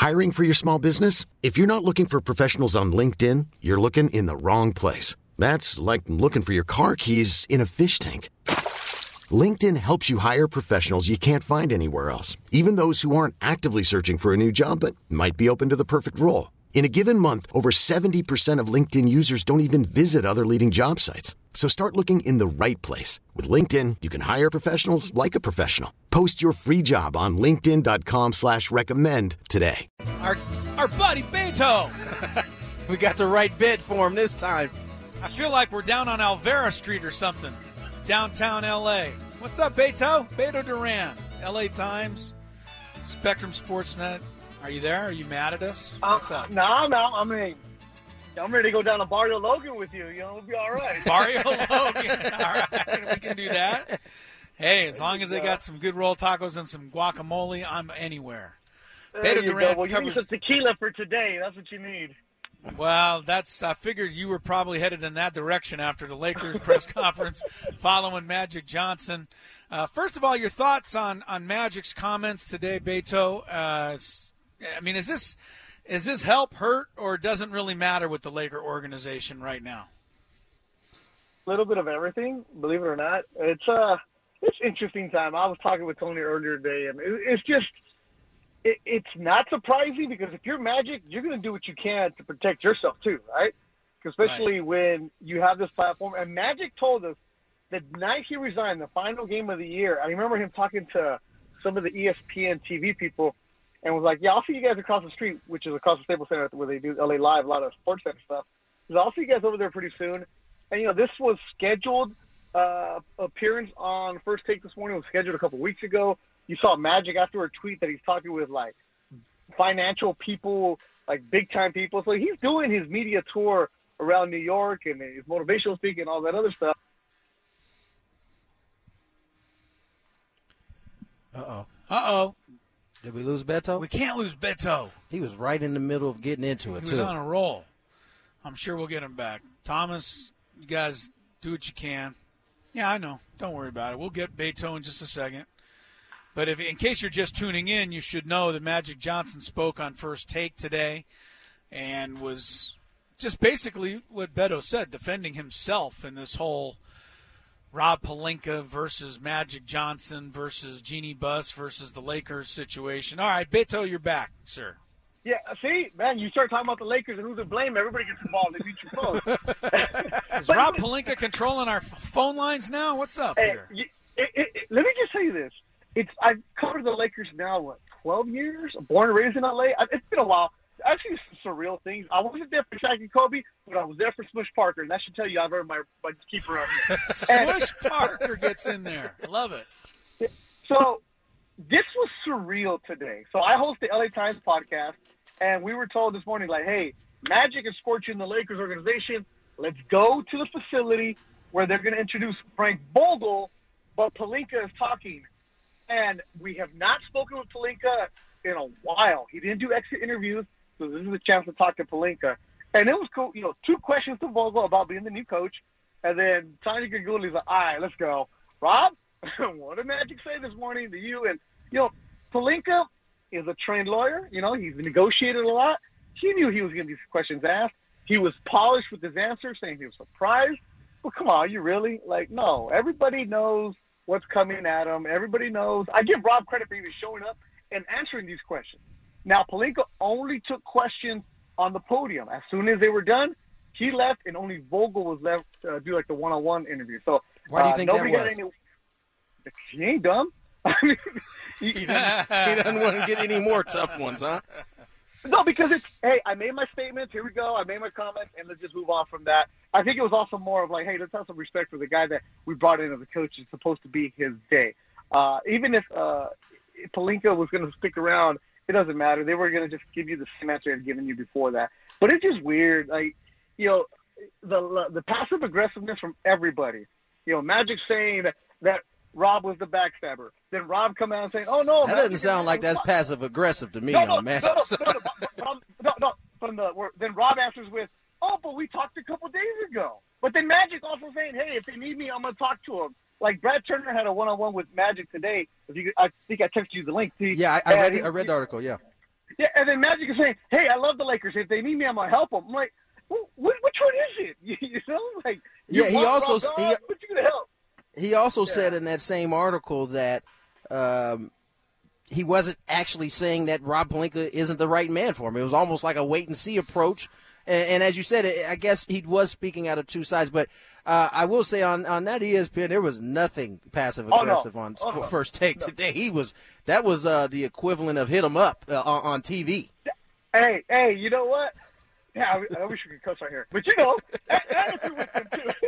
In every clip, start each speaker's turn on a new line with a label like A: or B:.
A: Hiring for your small business? If you're not looking for professionals on LinkedIn, you're looking in the wrong place. That's like looking for your car keys in a fish tank. LinkedIn helps you hire professionals you can't find anywhere else, even those who aren't actively searching for a new job but might be open to the perfect role. In a given month, over 70% of LinkedIn users don't even visit other leading job sites. So start looking in the right place. With LinkedIn, you can hire professionals like a professional. Post your free job on linkedin.com/recommend today.
B: Our buddy Beto.
C: We got the right bid for him this time.
B: I feel like we're down on Alvera Street or something. Downtown L.A. What's up, Beto? Beto Duran, L.A. Times, Spectrum Sportsnet. Are you there? Are you mad at us? What's up?
D: No. I mean, I'm ready to go down to Barrio Logan with you. You know, we'll be all right.
B: Barrio Logan. All right, we can do that. Hey, as long as they got some good roll tacos and some guacamole, I'm anywhere.
D: Beto Duran. Well, you need some tequila for today. That's what you need.
B: Well, I figured you were probably headed in that direction after the Lakers press conference following Magic Johnson. First of all, your thoughts on Magic's comments today, Beto. I mean, is this help, hurt, or doesn't really matter with the Laker organization right now?
D: A little bit of everything, believe it or not. It's interesting time. I was talking with Tony earlier today, and it's not surprising because if you're Magic, you're going to do what you can to protect yourself too, right? Especially when you have this platform. And Magic told us the night he resigned, the final game of the year, I remember him talking to some of the ESPN TV people and was like, yeah, I'll see you guys across the street, which is across the Staples Center where they do LA Live, a lot of Sports Center stuff. So I'll see you guys over there pretty soon. And, you know, this was scheduled appearance on First Take this morning. It was scheduled a couple weeks ago. You saw Magic after a tweet that he's talking with, like, financial people, like big-time people. So he's doing his media tour around New York and his motivational speaking and all that other stuff.
C: Uh-oh. Did we lose Beto?
B: We can't lose Beto.
C: He was right in the middle of getting into it,
B: He was on a roll. I'm sure we'll get him back. Thomas, you guys do what you can. Yeah, I know. Don't worry about it. We'll get Beto in just a second. But in case you're just tuning in, you should know that Magic Johnson spoke on First Take today and was just basically what Beto said, defending himself in this whole Rob Pelinka versus Magic Johnson versus Jeannie Buss versus the Lakers situation. All right, Beto, you're back, sir.
D: Yeah, see, man, you start talking about the Lakers and who's to blame, everybody gets involved. They beat your phone.
B: Is Rob Pelinka controlling our phone lines now? What's up here?
D: Let me just tell you this. I've covered the Lakers now, 12 years? Born and raised in L.A. It's been a while. I've seen some surreal things. I wasn't there for Shaq and Kobe, but I was there for Smush Parker, and that should tell you I've earned my keep around here.
B: Smush Parker gets in there. I love it.
D: So this was surreal today. So I host the LA Times podcast, and we were told this morning, like, hey, Magic is scorching the Lakers organization. Let's go to the facility where they're going to introduce Frank Vogel, but Pelinka is talking. And we have not spoken with Pelinka in a while. He didn't do exit interviews, so this is a chance to talk to Pelinka. And it was cool. You know, 2 questions to Vogel about being the new coach. And then Tanya Gaguli's like, all right, let's go. Rob, what did Magic say this morning to you? And, you know, Pelinka is a trained lawyer. You know, he's negotiated a lot. He knew he was getting these questions asked. He was polished with his answers, saying he was surprised. Well, come on, you really? Like, no. Everybody knows what's coming at him. Everybody knows. I give Rob credit for even showing up and answering these questions. Now, Pelinka only took questions on the podium. As soon as they were done, he left, and only Vogel was left to do, like, the one-on-one interview. So
C: why do you think that was?
D: He ain't dumb.
C: He doesn't want to get any more tough ones, huh?
D: No, because it's, hey, I made my statements. Here we go. I made my comments, and let's just move on from that. I think it was also more of like, hey, let's have some respect for the guy that we brought in as a coach. It's supposed to be his day. Even if Pelinka was going to stick around, it doesn't matter. They were going to just give you the same answer I'd given you before that. But it's just weird. Like, you know, the passive aggressiveness from everybody. You know, Magic saying that Rob was the backstabber. Then Rob come out and saying, "Oh no,
C: that doesn't sound like that's passive aggressive to me on Magic."
D: Then Rob answers with, "Oh, but we talked a couple days ago." But then Magic also saying, "Hey, if they need me, I'm gonna talk to them." Like Brad Turner had a one-on-one with Magic today. I think I texted you the link.
C: Yeah, I read the article. Yeah.
D: Yeah, and then Magic is saying, "Hey, I love the Lakers. If they need me, I'm gonna help them." I'm like, well, which one is it? You know, like
C: Yeah, he also
D: but you gonna help.
C: He also said in that same article that he wasn't actually saying that Rob Pelinka isn't the right man for him. It was almost like a wait-and-see approach. And as you said, I guess he was speaking out of two sides. But I will say on that ESPN, there was nothing passive-aggressive on First Take today. That was the equivalent of hit him up on TV.
D: Hey, you know what? Yeah, I wish we could cuss right here. But, you know, attitude with him, too.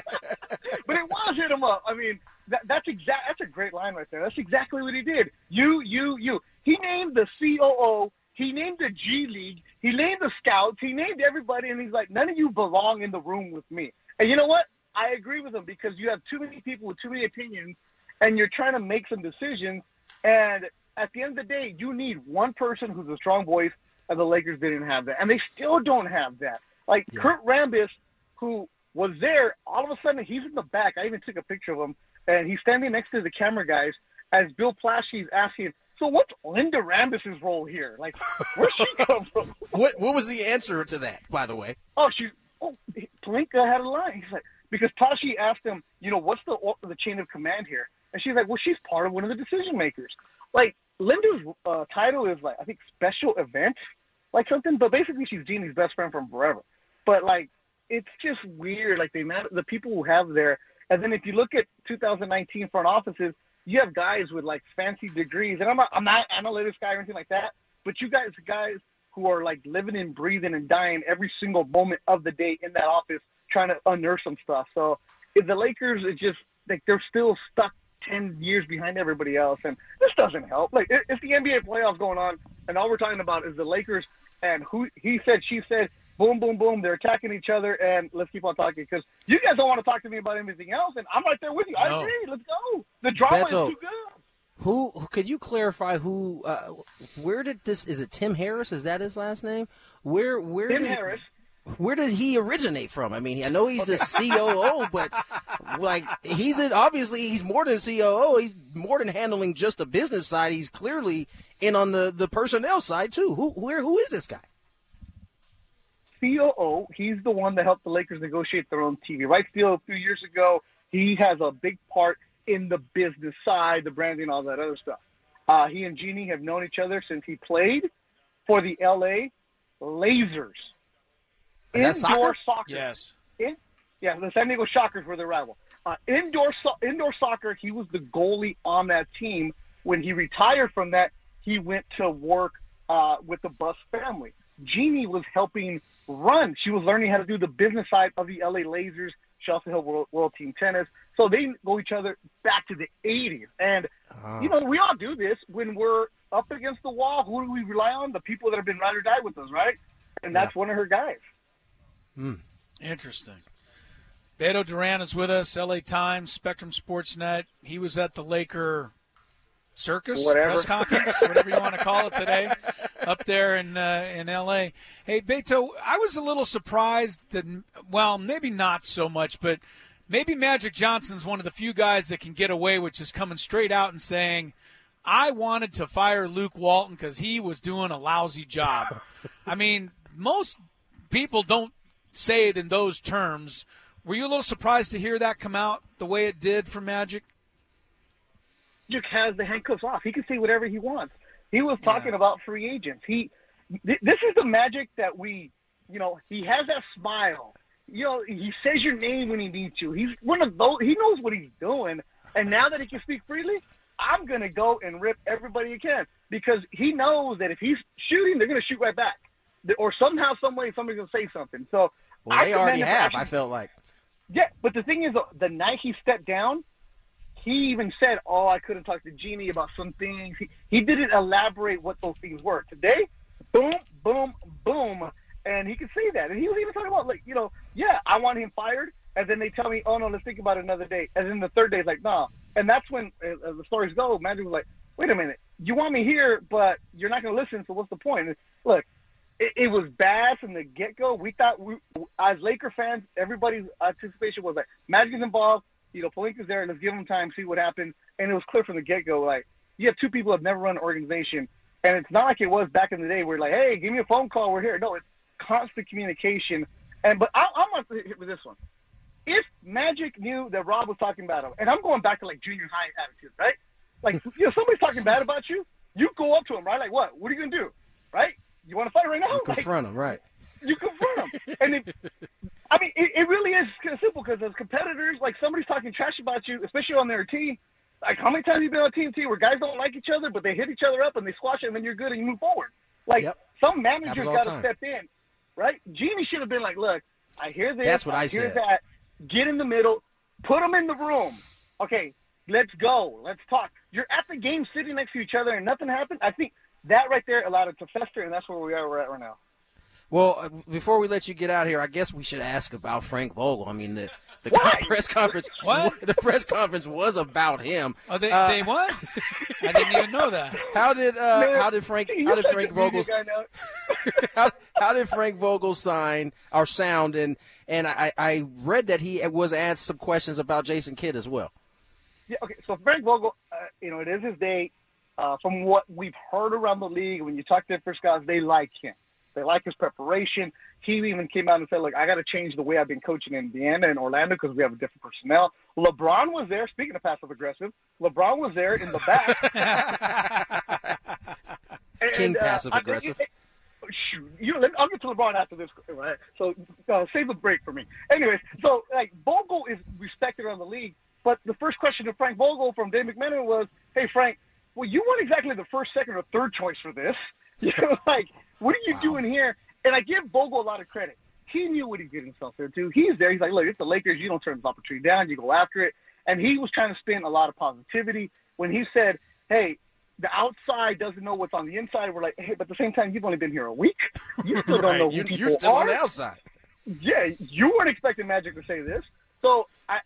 D: But it was hit him up. I mean, that's a great line right there. That's exactly what he did. You. He named the COO. He named the G League. He named the scouts. He named everybody, and he's like, none of you belong in the room with me. And you know what? I agree with him because you have too many people with too many opinions, and you're trying to make some decisions. And at the end of the day, you need one person who's a strong voice, and the Lakers didn't have that. And they still don't have that. Like Kurt Rambis, who was there, all of a sudden he's in the back. I even took a picture of him, and he's standing next to the camera guys as Bill Plaschke's asking, so what's Linda Rambis' role here? Like, where's she come from?
C: What was the answer to that, by the way?
D: Pelinka had a line. He's like, because Plaschke asked him, you know, what's the chain of command here? And she's like, well, she's part of one of the decision makers. Like, Linda's title is, like, I think special event, like something. But basically she's Jeannie's best friend from forever. But, like, it's just weird. Like, the people who have there. And then if you look at 2019 front offices, you have guys with, like, fancy degrees. And I'm not an analytics guy or anything like that. But you guys who are, like, living and breathing and dying every single moment of the day in that office trying to unearth some stuff. So if the Lakers, it's just, like, they're still stuck 10 years behind everybody else. And this doesn't help. Like, it's the NBA playoffs going on, and all we're talking about is the Lakers and who he said, she said, boom, boom, boom. They're attacking each other, and let's keep on talking because you guys don't want to talk to me about anything else, and I'm right there with you. I agree. Let's go. The drama is too good.
C: Who could you clarify? Where did this? Is it Tim Harris? Is that his last name?
D: Harris.
C: Where did he originate from? I mean, I know he's the COO, but like obviously he's more than COO. He's more than handling just the business side. He's clearly in on the personnel side too. Who is this guy?
D: COO, he's the one that helped the Lakers negotiate their own TV rights deal a few years ago. He has a big part in the business side, the branding, all that other stuff. He and Jeannie have known each other since he played for the LA Lasers. Indoor soccer?
B: Yes.
D: The San Diego Shockers were their rival. Indoor soccer, he was the goalie on that team. When he retired from that, he went to work with the Buss family. Jeannie was helping run. She was learning how to do the business side of the LA Lasers. She also helped World Team Tennis. So they know each other back to the 80s. And, you know, we all do this. When we're up against the wall, who do we rely on? The people that have been ride or die with us, right? And that's one of her guys.
B: Interesting. Beto Duran is with us, LA Times, Spectrum Sportsnet. He was at the Laker circus, press conference, whatever you want to call it today, up there in L.A. Hey, Beto, I was a little surprised that, well, maybe not so much, but maybe Magic Johnson's one of the few guys that can get away with just coming straight out and saying, I wanted to fire Luke Walton because he was doing a lousy job. I mean, most people don't say it in those terms. Were you a little surprised to hear that come out the way it did for Magic?
D: Magic has the handcuffs off. He can say whatever he wants. He was talking about free agents. This is the Magic that he has that smile. You know, he says your name when he needs you. He's one of those. He knows what he's doing. And now that he can speak freely, I'm going to go and rip everybody he can because he knows that if he's shooting, they're going to shoot right back. Or somehow, some way, somebody's going to say something. So
C: they already have, I felt like.
D: Yeah, but the thing is, the night he stepped down, he even said, I couldn't talk to Jeannie about some things. He didn't elaborate what those things were. Today, boom, boom, boom, and he could say that. And he was even talking about, I want him fired, and then they tell me, oh, no, let's think about it another day. And then the third day is like, no. And that's when, as the stories go, Magic was like, wait a minute, you want me here, but you're not going to listen, so what's the point? And look, it was bad from the get-go. We thought, as Laker fans, everybody's anticipation was like, Magic is involved, Pelinka's there, let's give him time, see what happens. And it was clear from the get-go, like, you have two people that have never run an organization And it's not like it was back in the day where like, hey, give me a phone call, we're here. No, it's constant communication. But I'm going to hit with this one. If Magic knew that Rob was talking about him, and I'm going back to like junior high attitude, right? Like, somebody's talking bad about you, you go up to him, right? Like, what? What are you going to do, right? You want to fight right now?
C: You confront him, right?
D: You confront him. And it really is kind of simple because as competitors, like somebody's talking trash about you, especially on their team. Like, how many times have you been on TNT where guys don't like each other, but they hit each other up and they squash it and then you're good and you move forward? Like, some managers got to step in, right? Genie should have been like, look, I hear this.
C: That's what I
D: hear
C: said.
D: That. Get in the middle. Put them in the room. Okay, let's go. Let's talk. You're at the game sitting next to each other and nothing happened. I think that right there allowed it to fester, and that's where we're at right now.
C: Well, before we let you get out here, I guess we should ask about Frank Vogel. I mean, the press conference.
B: What?
C: The press conference was about him.
B: Oh, they what? I didn't even know that.
C: How did Frank Vogel how did Frank Vogel sound? And I read that he was asked some questions about Jason Kidd as well.
D: Yeah. Okay. So Frank Vogel, it is his day. From what we've heard around the league, when you talk to different guys, they like him. They like his preparation. He even came out and said, look, I got to change the way I've been coaching in Indiana and Orlando because we have a different personnel. LeBron was there. Speaking of passive-aggressive, LeBron was there in the back.
C: King passive-aggressive.
D: I'll get to LeBron after this, right? So save the break for me. Anyways, so like Vogel is respected around the league, but the first question to Frank Vogel from Dave McMenamin was, hey, Frank, well, you weren't exactly the first, second, or third choice for this. Like, what are you doing here? And I give Vogel a lot of credit. He knew what he did himself there, too. He's there. He's like, look, it's the Lakers. You don't turn this opportunity down. You go after it. And he was trying to spin a lot of positivity when he said, hey, the outside doesn't know what's on the inside. We're like, hey, but at the same time, you've only been here a week. You still don't know who people
C: You're still
D: are.
C: on the outside.
D: Yeah, you weren't expecting Magic to say this. So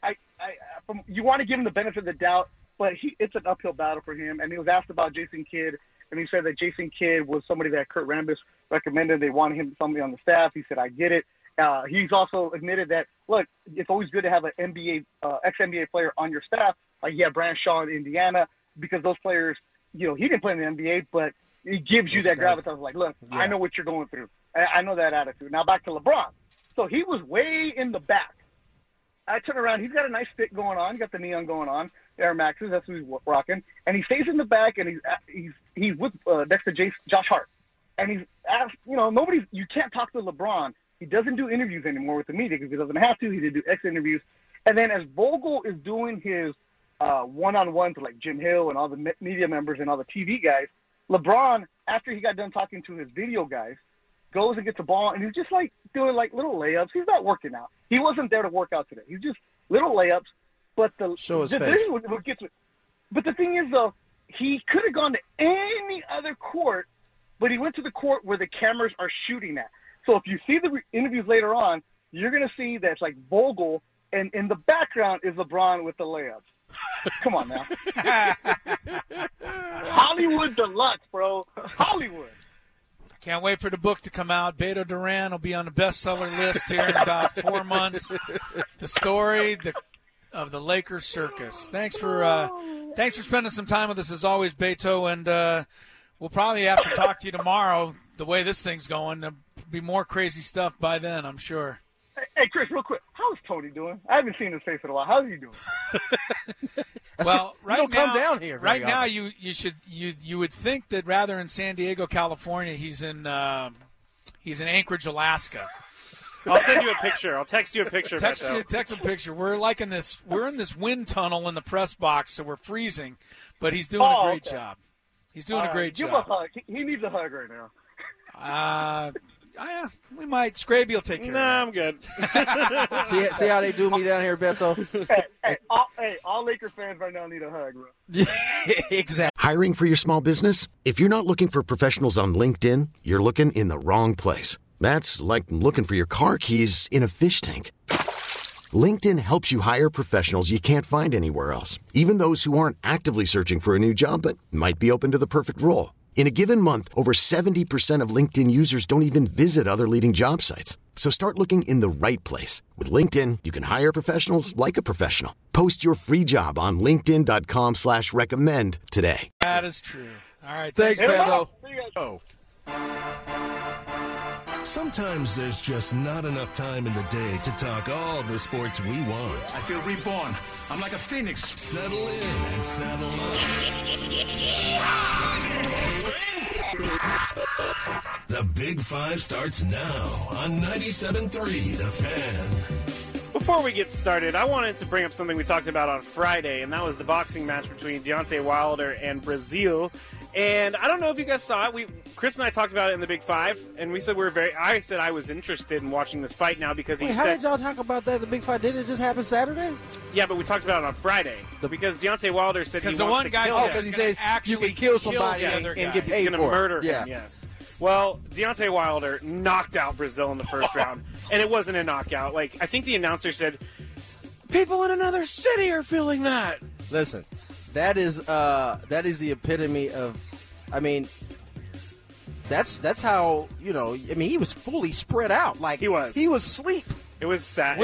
D: you want to give him the benefit of the doubt, but it's an uphill battle for him. And he was asked about Jason Kidd, and he said that Jason Kidd was somebody that Kurt Rambis recommended. They wanted him somebody on the staff. He said, I get it. He's also admitted that, look, it's always good to have an ex-NBA player on your staff. Like, Brand Shaw in Indiana, because those players, he didn't play in the NBA, but it gives you that gravitas. Like, look, I know what you're going through. I know that attitude. Now back to LeBron. So he was way in the back. I turn around. He's got a nice fit going on. He got the neon going on. Air Maxes. That's what he's rocking. And he stays in the back, and he's with next to Josh Hart. And he's asked, you can't talk to LeBron. He doesn't do interviews anymore with the media because he doesn't have to. He did do X interviews. And then as Vogel is doing his one-on-ones with like Jim Hill and all the media members and all the TV guys, LeBron, after he got done talking to his video guys, goes and gets a ball, and he's just like doing like little layups. He's not working out. He wasn't there to work out today. He's just little layups. But the thing is, though, he could have gone to any other court, but he went to the court where the cameras are shooting at. So if you see the interviews later on, you're going to see that it's like Vogel, and in the background is LeBron with the layups. Come on now. Hollywood Deluxe, bro. Hollywood.
B: Can't wait for the book to come out. Beto Duran will be on the bestseller list here in about 4 months. The story of the Lakers circus. Thanks for spending some time with us as always, Beto, and we'll probably have to talk to you tomorrow. The way this thing's going, there'll be more crazy stuff by then, I'm sure.
D: Hey, Chris, real quick, how's Tony doing? I haven't seen his face in a while. How's he doing?
B: Well, right now,
C: come down here.
B: Right now, you would think that rather in San Diego, California, he's in Anchorage, Alaska.
E: I'll send you a picture. I'll text you a picture.
B: Text a picture. We're in this wind tunnel in the press box, so we're freezing. But he's doing a great job. He's doing a great job.
D: Give him a hug. He needs a hug right now.
B: Yeah, we might. Scraby will take care of it.
E: I'm good.
C: see how they do me down here, Beto?
D: All Lakers fans right now need a hug, bro.
C: Exactly.
A: Hiring for your small business? If you're not looking for professionals on LinkedIn, you're looking in the wrong place. That's like looking for your car keys in a fish tank. LinkedIn helps you hire professionals you can't find anywhere else, even those who aren't actively searching for a new job but might be open to the perfect role. In a given month, over 70% of LinkedIn users don't even visit other leading job sites. So start looking in the right place. With LinkedIn, you can hire professionals like a professional. Post your free job on linkedin.com/recommend today.
B: That is true. All right.
C: Thanks,
D: Hit 'em
C: Beto.
D: up. See you guys.
F: Sometimes there's just not enough time in the day to talk all the sports we want.
G: I feel reborn. I'm like a phoenix.
F: Settle in and saddle up. The Big Five starts now on 97.3 The Fan.
E: Before we get started, I wanted to bring up something we talked about on Friday, and that was the boxing match between Deontay Wilder and Brazil. And I don't know if you guys saw it. Chris and I talked about it in the Big Five, and we said I said I was interested in watching this fight now because he
C: Wait,
E: said.
C: how did y'all talk about that? The Big Fight didn't it just happen Saturday?
E: Yeah, but we talked about it on Friday because Deontay Wilder said he
B: Because
E: wants
B: the one
E: to
B: guy
E: kill
B: said
E: him.
C: because he
B: he's gonna
C: says you
B: actually
C: can kill somebody
B: the
C: and,
B: other
C: and
B: guy.
C: get
E: He's
C: paid
E: going to
C: for
E: murder
C: it.
E: him,
C: Yeah.
E: yes. Well, Deontay Wilder knocked out Brazil in the first round, and it wasn't a knockout. Like, I think the announcer said, people in another city are feeling that.
C: Listen, that is the epitome of, I mean, that's how, you know, I mean, he was fully spread out. Like,
E: He was
C: asleep.
E: It was sad.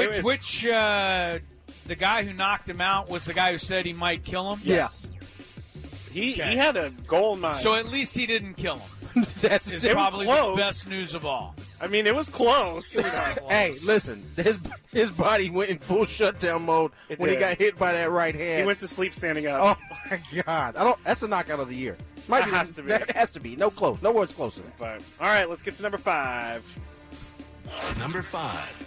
B: The guy who knocked him out was the guy who said he might kill him?
E: Yes. He had a goal in mind.
B: So at least he didn't kill him.
C: That's
B: Is
E: It was
B: probably
E: close.
B: the best news of all.
E: I mean, it was close.
C: Hey, listen, his body went in full shutdown mode
E: It
C: when he
E: did.
C: got hit by that right hand.
E: He went to sleep standing up.
C: Oh my God! That's the knockout of the year.
E: That has to be.
C: That has to be. No one's close to that.
E: But, all right, let's get to number 5.
F: Number 5.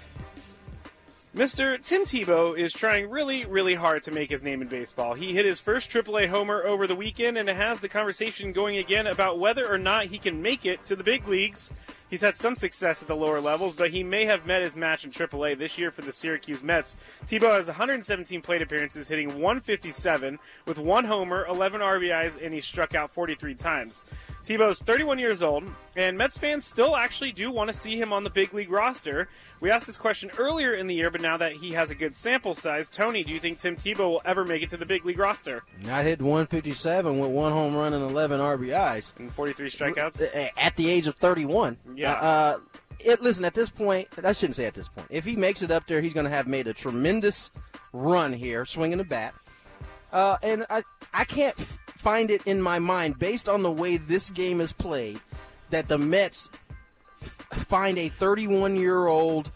E: Mr. Tim Tebow is trying really, really hard to make his name in baseball. He hit his first AAA homer over the weekend, and it has the conversation going again about whether or not he can make it to the big leagues. He's had some success at the lower levels, but he may have met his match in AAA this year for the Syracuse Mets. Tebow has 117 plate appearances, hitting 157 with 1 homer, 11 RBIs, and he struck out 43 times. Tebow's 31 years old, and Mets fans still actually do want to see him on the big league roster. We asked this question earlier in the year, but now that he has a good sample size, Tony, do you think Tim Tebow will ever make it to the big league roster?
C: I hit 157 with 1 home run and 11 RBIs
E: And 43 strikeouts?
C: at the age of 31.
E: Yeah.
C: Listen, at this point, I shouldn't say at this point. If he makes it up there, he's going to have made a tremendous run here, swinging the bat. And I can't find it in my mind, based on the way this game is played, that the Mets find a 31-year-old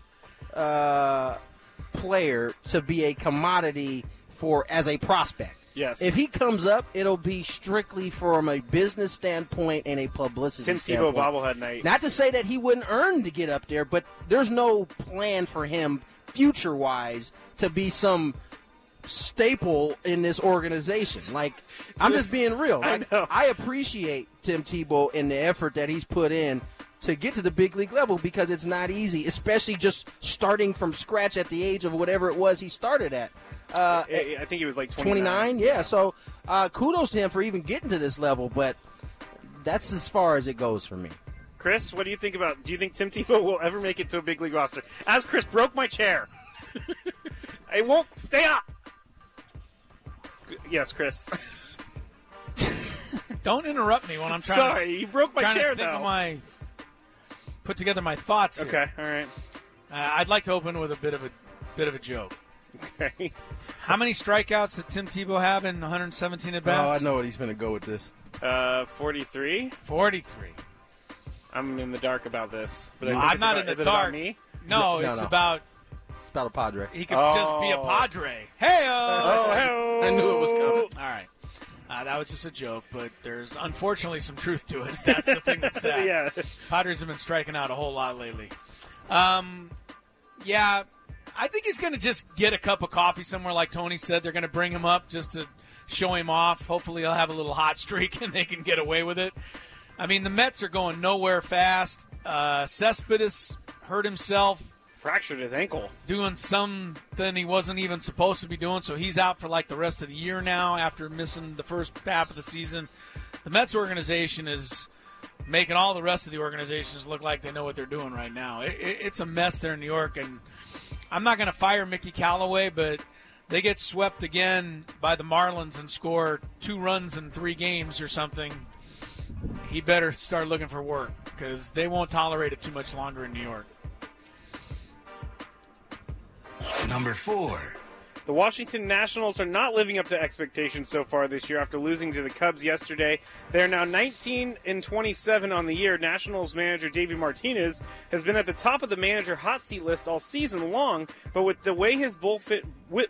C: player to be a commodity as a prospect.
E: Yes.
C: If he comes up, it'll be strictly from a business standpoint and a publicity
E: Tim
C: standpoint.
E: Tebow bobblehead night.
C: Not to say that he wouldn't earn to get up there, but there's no plan for him future-wise to be some staple in this organization. Like, I'm just being real.
E: I
C: Like,
E: know.
C: I appreciate Tim Tebow and the effort that he's put in to get to the big league level, because it's not easy, especially just starting from scratch at the age of whatever it was he started at.
E: I think he was like
C: 29, yeah. So kudos to him for even getting to this level, but that's as far as it goes for me.
E: Chris, what do you think do you think Tim Tebow will ever make it to a big league roster? As Chris broke my chair. I won't stay up. Yes, Chris.
B: Don't interrupt me when I'm trying
E: Sorry, you broke my
B: trying
E: chair,
B: to think
E: though.
B: of put together my thoughts here.
E: Okay, all right.
B: I'd like to open with a bit of a joke.
E: Okay.
B: How many strikeouts did Tim Tebow have in 117 at bats?
C: Oh, I know what he's going to go with this.
E: 43.
B: 43.
E: I'm in the dark about this. But
B: No,
E: I think
B: I'm not in the
E: is it
B: dark.
E: about me?
B: No,
C: No,
B: it's
C: no.
B: about
C: It's about a Padre.
B: he could just be a Padre. Hey-o!
E: Oh, hey-o.
C: I knew it was coming.
B: All right. That was just a joke, but there's unfortunately some truth to it. That's the thing that's sad.
E: Yeah.
B: Padres have been striking out a whole lot lately. Yeah, I think he's going to just get a cup of coffee somewhere, like Tony said. They're going to bring him up just to show him off. Hopefully he'll have a little hot streak and they can get away with it. I mean, the Mets are going nowhere fast. Cespedes hurt himself
E: Fractured his ankle.
B: doing something he wasn't even supposed to be doing, so he's out for like the rest of the year now after missing the first half of the season. The Mets organization is making all the rest of the organizations look like they know what they're doing right now. It's a mess there in New York, and I'm not going to fire Mickey Callaway, but they get swept again by the Marlins and score 2 runs in 3 games or something. He better start looking for work because they won't tolerate it too much longer in New York.
F: Number 4.
E: The Washington Nationals are not living up to expectations so far this year after losing to the Cubs yesterday. They are now 19-27 on the year. Nationals manager Davey Martinez has been at the top of the manager hot seat list all season long, but with the way his bullpen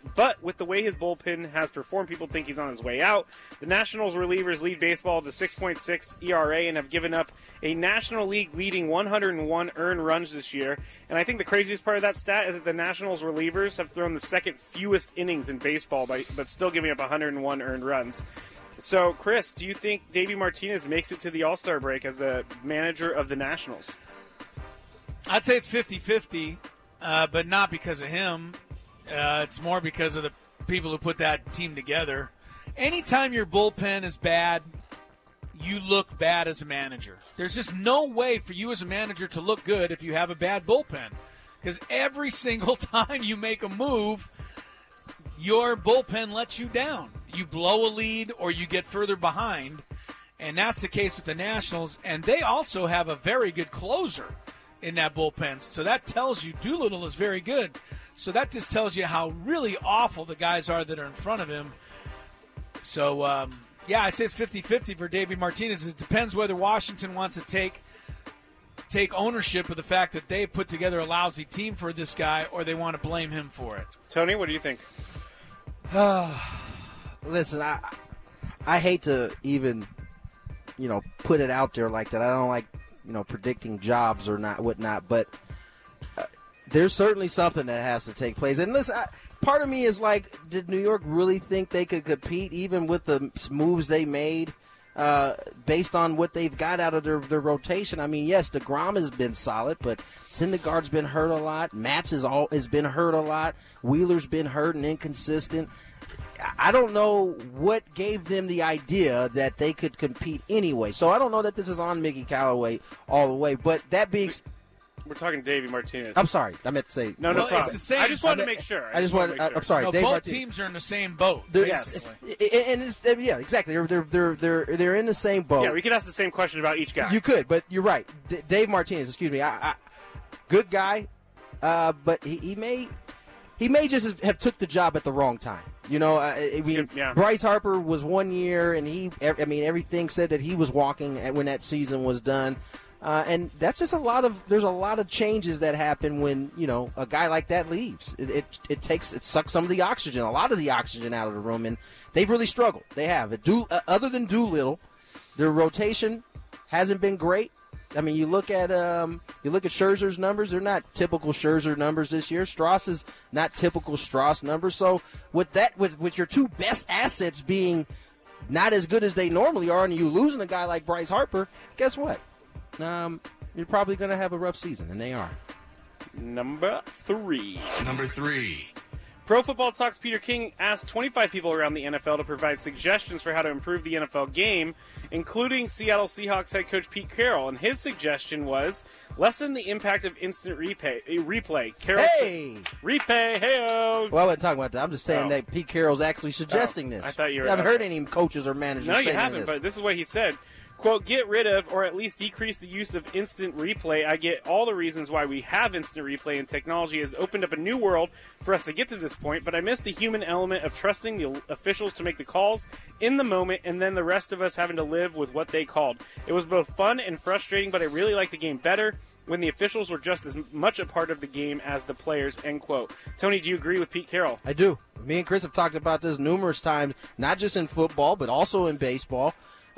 E: has performed, people think he's on his way out. The Nationals relievers lead baseball with a 6.6 ERA and have given up a National League leading 101 earned runs this year. And I think the craziest part of that stat is that the Nationals relievers have thrown the second fewest innings in baseball, but still giving up 101 earned runs. So, Chris, do you think Davey Martinez makes it to the All-Star break as the manager of the Nationals?
B: I'd say it's 50-50, but not because of him. It's more because of the people who put that team together. Anytime your bullpen is bad, you look bad as a manager. There's just no way for you as a manager to look good if you have a bad bullpen. Because every single time you make a move, your bullpen lets you down. You blow a lead or you get further behind, and that's the case with the Nationals. And they also have a very good closer in that bullpen, so that tells you Doolittle is very good. So that just tells you how really awful the guys are that are in front of him. So, I say it's 50-50 for Davey Martinez. It depends whether Washington wants to take ownership of the fact that they put together a lousy team for this guy, or they want to blame him for it.
E: Tony, what do you think?
C: Listen, I hate to even, put it out there like that. I don't like, predicting jobs or not, whatnot, but there's certainly something that has to take place. And listen, part of me is like, did New York really think they could compete even with the moves they made based on what they've got out of their rotation? I mean, yes, DeGrom has been solid, but Syndergaard's been hurt a lot. Matz has been hurt a lot. Wheeler's been hurt and inconsistent. I don't know what gave them the idea that they could compete anyway. So I don't know that this is on Mickey Callaway all the way. But that being...
E: We're talking Davey Martinez.
C: I'm sorry. I meant to say...
E: No problem. It's the same. I just wanted to make sure.
C: I'm sorry.
B: No,
C: Dave
B: both
C: Martinez.
B: teams are in the same boat.
E: Yes.
C: And exactly. They're in the same boat.
E: Yeah, we could ask the same question about each guy.
C: You could, but you're right. Dave Martinez, excuse me. Good guy, but he may just have took the job at the wrong time. Bryce Harper was 1 year, and everything said that he was walking when that season was done. And that's just there's a lot of changes that happen when, a guy like that leaves. It sucks some of the oxygen, a lot of the oxygen out of the room, and they've really struggled. They have. Other than Doolittle, their rotation hasn't been great. I mean, you look at Scherzer's numbers; they're not typical Scherzer numbers this year. Strauss is not typical Strauss numbers. So with your two best assets being not as good as they normally are, and you losing a guy like Bryce Harper, guess what? You're probably going to have a rough season, and they are.
E: Number three.
F: Pro
E: Football Talk's Peter King asked 25 people around the NFL to provide suggestions for how to improve the NFL game, including Seattle Seahawks head coach Pete Carroll. And his suggestion was lessen the impact of instant replay. Carroll replay, hey-o.
C: Well, I wasn't talking about that. I'm just saying that Pete Carroll's actually suggesting this.
E: I thought you were.
C: I haven't heard any coaches or managers say this.
E: No, you haven't, but this is what he said. Quote, get rid of or at least decrease the use of instant replay. I get all the reasons why we have instant replay, and technology has opened up a new world for us to get to this point, but I miss the human element of trusting the officials to make the calls in the moment and then the rest of us having to live with what they called. It was both fun and frustrating, but I really liked the game better when the officials were just as much a part of the game as the players, end quote. Tony, do you agree with Pete Carroll?
C: I do. Me and Chris have talked about this numerous times, not just in football, but also in baseball.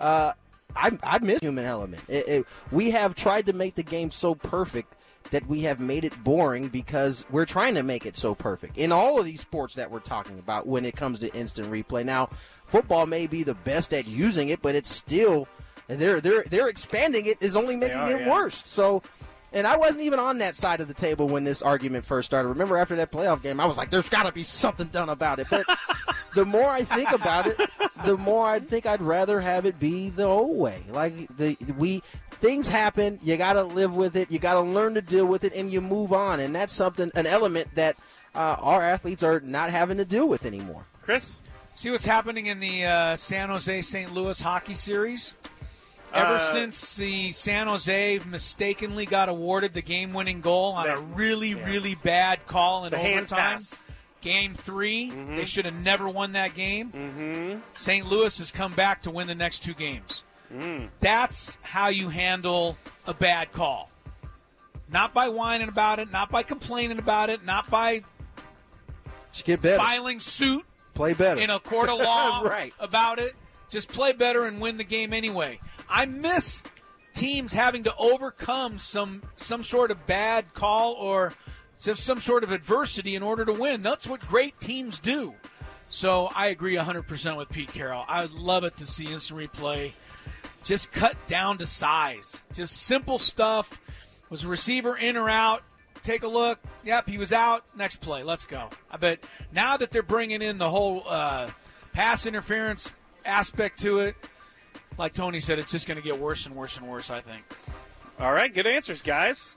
C: I miss human element. We have tried to make the game so perfect that we have made it boring because we're trying to make it so perfect. In all of these sports that we're talking about when it comes to instant replay. Now, football may be the best at using it, but it's still they're expanding it, is only making it worse. So, and I wasn't even on that side of the table when this argument first started. Remember, after that playoff game, I was like, there's got to be something done about it. But the more I think about it, the more I think I'd rather have it be the old way. Like, things happen, you got to live with it, you got to learn to deal with it, and you move on. And that's an element that our athletes are not having to deal with anymore.
E: Chris?
B: See what's happening in the San Jose-St. Louis hockey series? Ever since the San Jose mistakenly got awarded the game-winning goal on a really bad call in overtime, Game 3, they should have never won that game. St. Louis has come back to win the next 2 games. That's how you handle a bad call. Not by whining about it, not by complaining about it, not by
C: Just get better.
B: filing suit
C: Play better.
B: in a court of law
C: Right.
B: about it. Just play better and win the game anyway. I miss teams having to overcome some sort of bad call or some sort of adversity in order to win. That's what great teams do. So I agree 100% with Pete Carroll. I would love it to see instant replay just cut down to size. Just simple stuff. Was a receiver in or out? Take a look. Yep, he was out. Next play. Let's go. I bet now that they're bringing in the whole pass interference aspect to it, like Tony said, it's just going to get worse and worse and worse, I think.
E: All right, good answers, guys.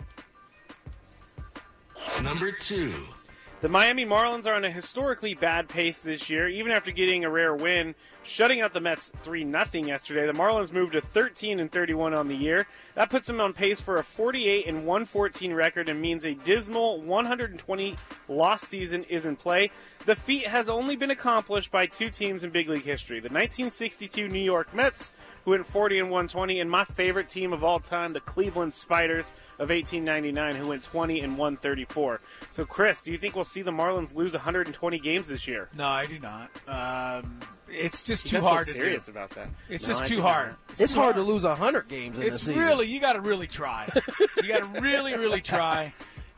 F: Number 2.
E: The Miami Marlins are on a historically bad pace this year. Even after getting a rare win, shutting out the Mets 3-0 yesterday, the Marlins moved to 13-31 on the year. That puts them on pace for a 48-114 record and means a dismal 120 loss season is in play. The feat has only been accomplished by 2 teams in big league history: the 1962 New York Mets, who went 40-120, and my favorite team of all time, the Cleveland Spiders of 1899, who went 20-134. So, Chris, do you think we'll see the Marlins lose 120 games this year?
B: No, I do not. It's just too
E: That's
B: hard
E: so
B: to
E: serious
B: do.
E: about that.
B: It's
E: No,
B: just
E: I
B: too
E: think
B: hard.
C: It's
B: too
C: hard to lose 100 games in
B: It's
C: the season.
B: really, you got to really try. You got to really, really try.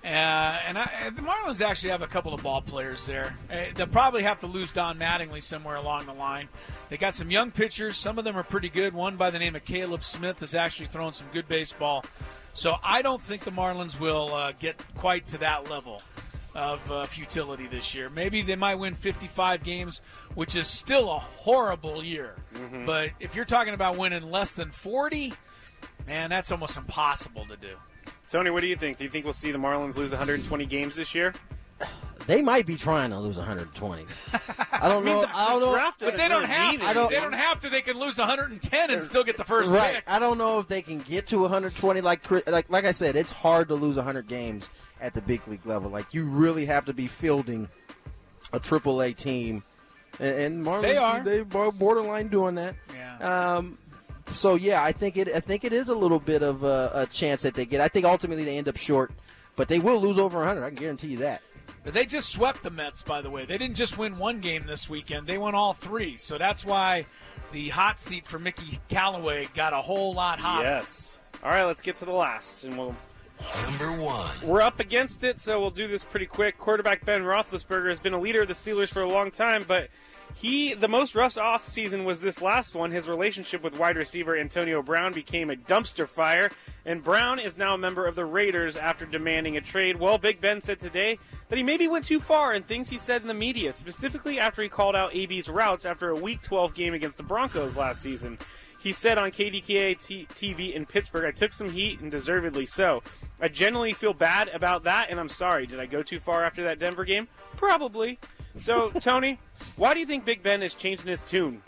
B: And the Marlins actually have a couple of ball players there. They'll probably have to lose Don Mattingly somewhere along the line. They got some young pitchers. Some of them are pretty good. One by the name of Caleb Smith has actually thrown some good baseball. So I don't think the Marlins will get quite to that level of futility this year. Maybe they might win 55 games, which is still a horrible year. But if you're talking about winning less than 40, man, that's almost impossible to do.
E: Tony, what do you think? Do you think we'll see the Marlins lose 120 games this year?
C: They might be trying to lose 120. I don't know. I don't know.
E: Draft
B: But they don't have to. They don't have to. They can lose 110 and still get the first
C: Right.
B: pick.
C: I don't know if they can get to 120. Like I said, it's hard to lose 100 games at the big league level. Like, you really have to be fielding a AAA team, and Marlins they are borderline doing that.
B: Yeah.
C: So yeah, I think it is a little bit of a chance that they get. I think ultimately they end up short, but they will lose over 100. I can guarantee you that.
B: But they just swept the Mets, by the way. They didn't just win one game this weekend. They won all 3. So that's why the hot seat for Mickey Callaway got a whole lot hotter.
E: Yes. All right, let's get to the last, and
F: Number 1.
E: we're up against it, so we'll do this pretty quick. Quarterback Ben Roethlisberger has been a leader of the Steelers for a long time, but the most rough offseason was this last one. His relationship with wide receiver Antonio Brown became a dumpster fire, and Brown is now a member of the Raiders after demanding a trade. Well, Big Ben said today that he maybe went too far in things he said in the media, specifically after he called out AB's routes after a Week 12 game against the Broncos last season. He said on KDKA TV in Pittsburgh, "I took some heat, and deservedly so. I genuinely feel bad about that, and I'm sorry. Did I go too far after that Denver game? Probably." So, Tony, why do you think Big Ben is changing his tune?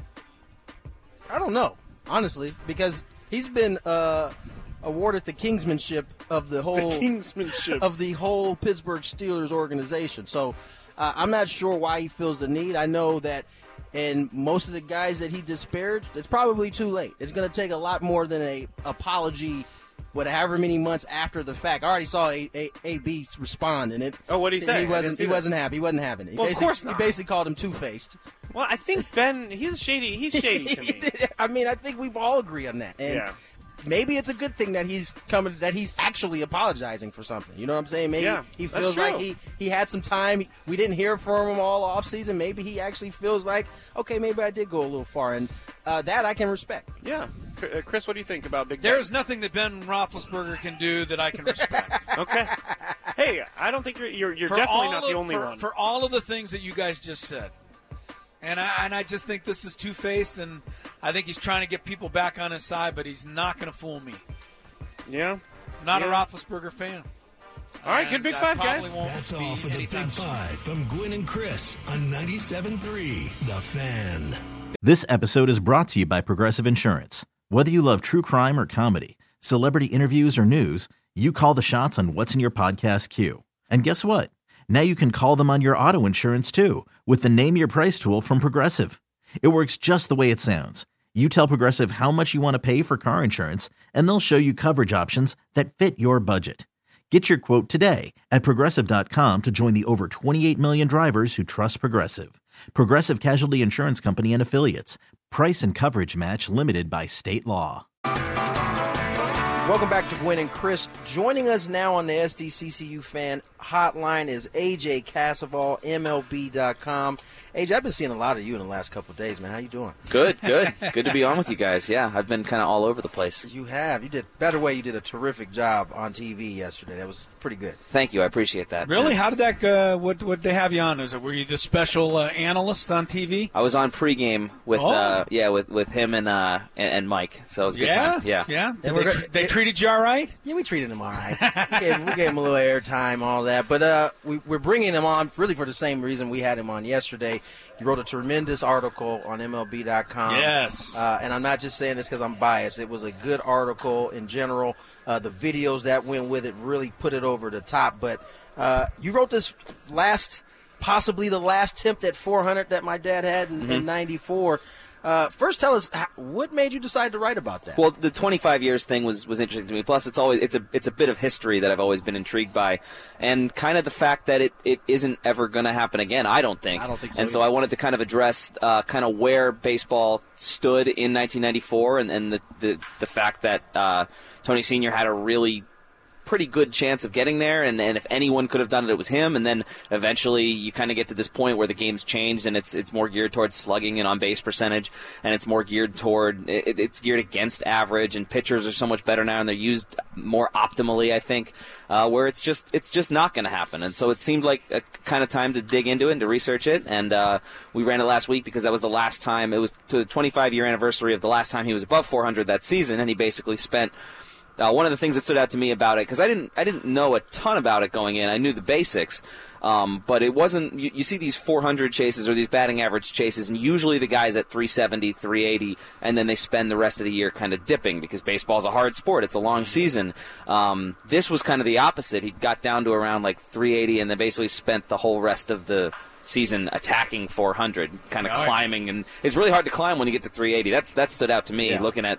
C: I don't know, honestly, because he's been awarded the kingsmanship of the whole of the whole Pittsburgh Steelers organization. So I'm not sure why he feels the need. I know that, and most of the guys that he disparaged, it's probably too late. It's going to take a lot more than a apology. However many months after the fact, I already saw AB respond, and it.
E: Oh, what did he say?
C: He wasn't happy. He wasn't having it.
E: Well, of course not.
C: He basically called him two-faced.
E: Well, I think Ben, he's shady. He's shady to me.
C: I mean, I think we've all agree on that. And
E: Yeah.
C: maybe it's a good thing that he's actually apologizing for something. You know what I'm saying? Maybe
E: Yeah,
C: he
E: that's
C: feels like
E: true.
C: he had some time. We didn't hear from him all off season. Maybe he actually feels like, okay, maybe I did go a little far, and that I can respect.
E: Yeah. Chris, what do you think about Big Ben?
B: There's nothing that Ben Roethlisberger can do that I can respect.
E: Okay. Hey, I don't think you're
B: For
E: definitely
B: all
E: not
B: of-
E: the only
B: for-
E: one.
B: For all of the things that you guys just said. And I just think this is two-faced, and I think he's trying to get people back on his side, but he's not going to fool me.
E: Yeah.
B: I'm not a
E: Yeah.
B: Roethlisberger fan.
E: All right, good
B: And
E: Big
B: I
E: Five,
B: probably
E: guys.
B: won't
F: That's
B: be
F: all for the
B: anytime
F: Big
B: soon.
F: Five from Gwynn and Chris on 97.3 The Fan.
H: This episode is brought to you by Progressive Insurance. Whether you love true crime or comedy, celebrity interviews or news, you call the shots on what's in your podcast queue. And guess what? Now you can call them on your auto insurance too with the Name Your Price tool from Progressive. It works just the way it sounds. You tell Progressive how much you want to pay for car insurance, and they'll show you coverage options that fit your budget. Get your quote today at Progressive.com to join the over 28 million drivers who trust Progressive. Progressive Casualty Insurance Company and Affiliates. Price and coverage match limited by state law.
C: Welcome back to Gwynn and Chris. Joining us now on the SDCCU fan hotline is AJ Cassavell, MLB.com. AJ, I've been seeing a lot of you in the last couple of days, man. How you doing?
I: Good. Good to be on with you guys. Yeah, I've been kind of all over the place.
C: You have. You did better way. You did a terrific job on TV yesterday. That was pretty good.
I: Thank you. I appreciate that.
B: Really? How did that go? What they have you on? Were you the special analyst on TV?
I: I was on pregame with with him and Mike. So it was a good time.
B: Yeah. They treated you all right?
C: Yeah, we treated him all right. we gave him a little airtime, all that. But we're bringing him on really for the same reason we had him on yesterday. He wrote a tremendous article on MLB.com.
B: Yes.
C: And I'm not just saying this because I'm biased. It was a good article in general. The videos that went with it really put it over the top. But you wrote this possibly the last attempt at 400 that my dad had in 94. First, tell us what made you decide to write about that.
I: Well, the 25 years thing was interesting to me. Plus, it's a bit of history that I've always been intrigued by, and kind of the fact that it isn't ever going to happen again. I don't think so. And so I wanted to kind of address kind of where baseball stood in 1994, and the fact that Tony Sr. had a really pretty good chance of getting there, and if anyone could have done it, it was him. And then eventually you kind of get to this point where the game's changed, and it's more geared towards slugging and on-base percentage, and it's more geared toward it's geared against average, and pitchers are so much better now, and they're used more optimally, I think, where it's just not going to happen. And so it seemed like a kind of time to dig into it and to research it, and we ran it last week because that was the last time. It was to the 25-year anniversary of the last time he was above 400 that season, and he basically spent one of the things that stood out to me about it, because I didn't know a ton about it going in. I knew the basics, but it wasn't. You see these 400 chases or these batting average chases, and usually the guys at 370, 380, and then they spend the rest of the year kind of dipping because baseball's a hard sport. It's a long season. This was kind of the opposite. He got down to around like 380, and then basically spent the whole rest of the season attacking 400, kind of climbing, and it's really hard to climb when you get to 380. That stood out to me. Yeah. Looking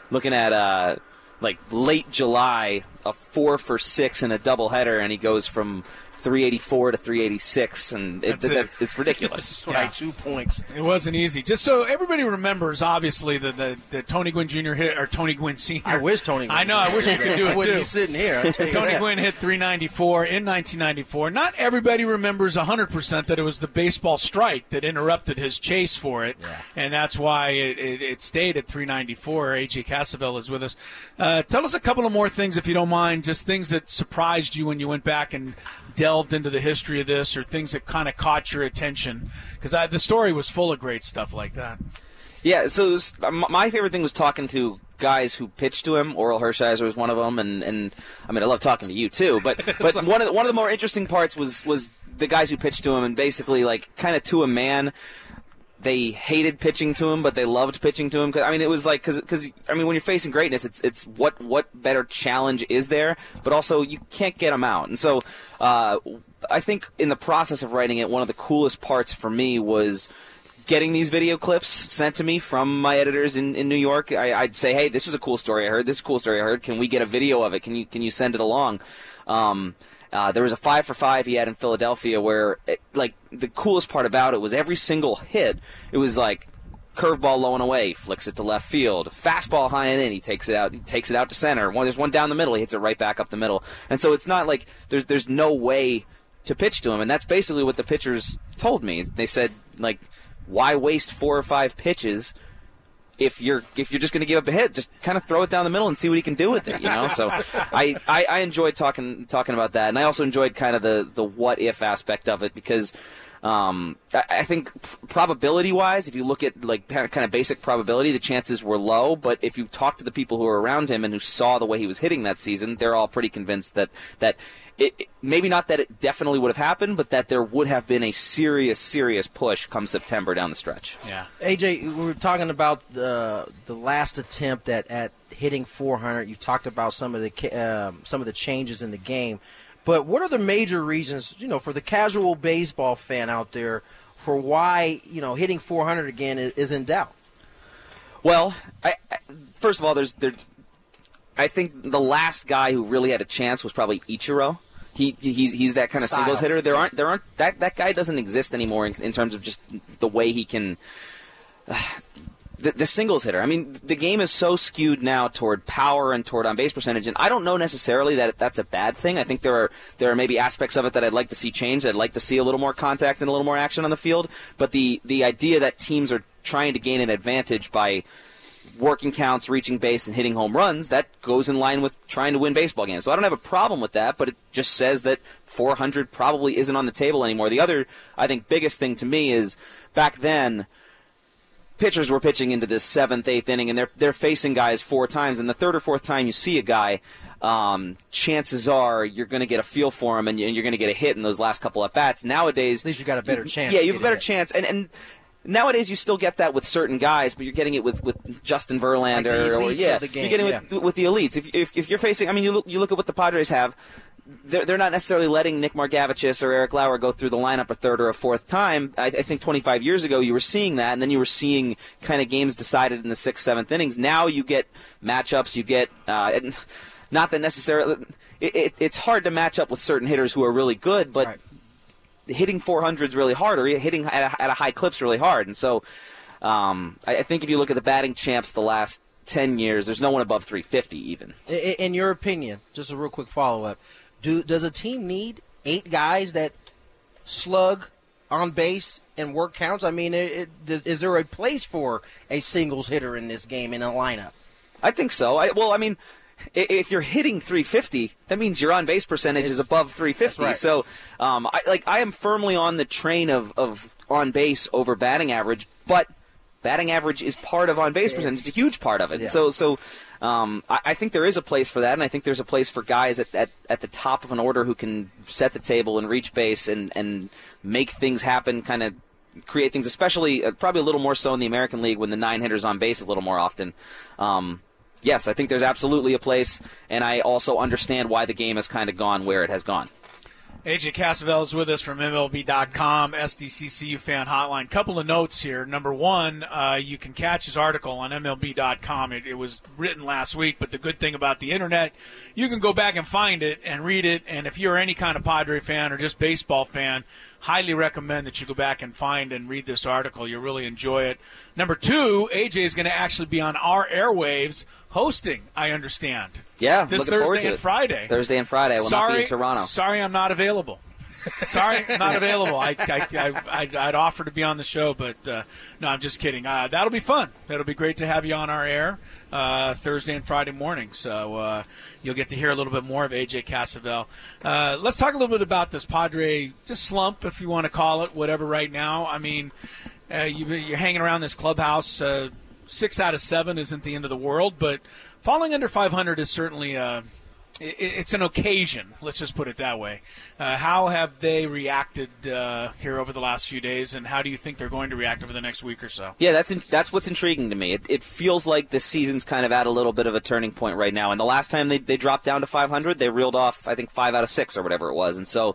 I: at like late July, a 4 for 6 in a doubleheader, and he goes from 384 to 386, and it's ridiculous.
C: Right, 2 points.
B: It wasn't easy. Just so everybody remembers, obviously, the Tony Gwynn Jr. hit, or Tony Gwynn Sr.
C: I wish Tony Gwynn.
B: I know, I wish we could do it, too.
C: Wouldn't be sitting here.
B: Tony Gwynn hit 394 in 1994. Not everybody remembers 100% that it was the baseball strike that interrupted his chase for it, and that's why it stayed at 394. A.J. Cassavell is with us. Tell us a couple of more things, if you don't mind, just things that surprised you when you went back and delved into the history of this, or things that kind of caught your attention, because the story was full of great stuff like that.
I: Yeah, so my favorite thing was talking to guys who pitched to him. Oral Hershiser was one of them, and I mean, I love talking to you too, but one of the more interesting parts was the guys who pitched to him, and basically, like, kind of to a man, they hated pitching to him, but they loved pitching to him. Cause, I mean, it was like, because I mean, when you're facing greatness, it's what better challenge is there? But also, you can't get them out. And so, I think in the process of writing it, one of the coolest parts for me was getting these video clips sent to me from my editors in New York. I'd say, hey, this was a cool story I heard. This is a cool story I heard. Can we get a video of it? Can you send it along? There was a 5 for 5 he had in Philadelphia where, the coolest part about it was every single hit, it was like curveball low and away, flicks it to left field, fastball high and in, he takes it out to center. There's one down the middle, he hits it right back up the middle. And so it's not like there's no way to pitch to him, and that's basically what the pitchers told me. They said, like, why waste 4 or 5 pitches? If you're just going to give up a hit, just kind of throw it down the middle and see what he can do with it, you know. So I enjoyed talking about that, and I also enjoyed kind of the what if aspect of it, because I think probability wise, if you look at like kind of basic probability, the chances were low. But if you talk to the people who were around him and who saw the way he was hitting that season, they're all pretty convinced that it maybe not that it definitely would have happened, but that there would have been a serious push come September down the stretch.
B: Yeah.
C: AJ, we were talking about the last attempt at hitting 400. You talked about some of the changes in the game, But what are the major reasons, for the casual baseball fan out there for why, hitting 400 again is in doubt?
I: Well, first of all, I think the last guy who really had a chance was probably Ichiro. He's that kind of singles hitter. There aren't that guy doesn't exist anymore in terms of just the way he can the singles hitter. I mean, the game is so skewed now toward power and toward on base percentage, and I don't know necessarily that that's a bad thing. I think there are maybe aspects of it that I'd like to see change. I'd like to see a little more contact and a little more action on the field. But the idea that teams are trying to gain an advantage by working counts, reaching base, and hitting home runs, that goes in line with trying to win baseball games. So I don't have a problem with that, but it just says that 400 probably isn't on the table anymore. The other, I think, biggest thing to me is back then, pitchers were pitching into this 7th, 8th inning, and they're facing guys 4 times, and the 3rd or 4th time you see a guy, chances are you're going to get a feel for him, and you're going to get a hit in those last couple at bats. Nowadays,
C: at least you got a better chance.
I: Yeah, you have a better chance, and nowadays you still get that with certain guys, but you're getting it with Justin Verlander,
C: like
I: you're getting it with the elites. If you're facing, I mean, you look at what the Padres have. They're not necessarily letting Nick Margevicius or Eric Lauer go through the lineup a 3rd or a 4th time. I think 25 years ago you were seeing that, and then you were seeing kind of games decided in the 6th, 7th innings. Now you get matchups. You get not that necessarily. It's hard to match up with certain hitters who are really good, but. Right. Hitting 400 is really hard, or hitting at a high clip is really hard. And so I think if you look at the batting champs the last 10 years, there's no one above 350 even.
C: In your opinion, just a real quick follow-up, does a team need 8 guys that slug on base and work counts? I mean, is there a place for a singles hitter in this game in a lineup?
I: I think so. If you're hitting 350, that means your on-base percentage is above 350.
C: Right.
I: So, I am firmly on the train of on-base over batting average, but batting average is part of on-base percentage. It's a huge part of it.
C: Yeah.
I: So, I think there is a place for that, and I think there's a place for guys at the top of an order who can set the table and reach base and make things happen, kind of create things, especially probably a little more so in the American League when the 9 hitters on base a little more often. Yes, I think there's absolutely a place, and I also understand why the game has kind of gone where it has gone.
B: AJ Cassavell is with us from MLB.com, SDCCU Fan Hotline. Couple of notes here. Number one, you can catch his article on MLB.com. It was written last week, but the good thing about the Internet, you can go back and find it and read it, and if you're any kind of Padre fan or just baseball fan, highly recommend that you go back and find and read this article. You'll really enjoy it. Number two, AJ is going to actually be on our airwaves hosting, I understand.
I: Yeah,
B: this
I: looking forward
B: Thursday
I: to
B: and Friday.
I: Thursday and Friday. I will not be in Toronto.
B: Sorry, I'm not available. Sorry, I'm not available. I'd offer to be on the show, but no, I'm just kidding. That'll be fun. That'll be great to have you on our air Thursday and Friday morning. So you'll get to hear a little bit more of AJ Cassavell. Let's talk a little bit about this Padre just slump, if you want to call it, whatever. Right now, I mean, you're hanging around this clubhouse. 6 out of 7 isn't the end of the world, but falling under 500 is certainly it's an occasion. Let's just put it that way. How have they reacted here over the last few days, and how do you think they're going to react over the next week or so?
I: Yeah, that's what's intriguing to me. It feels like the season's kind of at a little bit of a turning point right now. And the last time they dropped down to 500, they reeled off, I think, 5 out of 6 or whatever it was. And so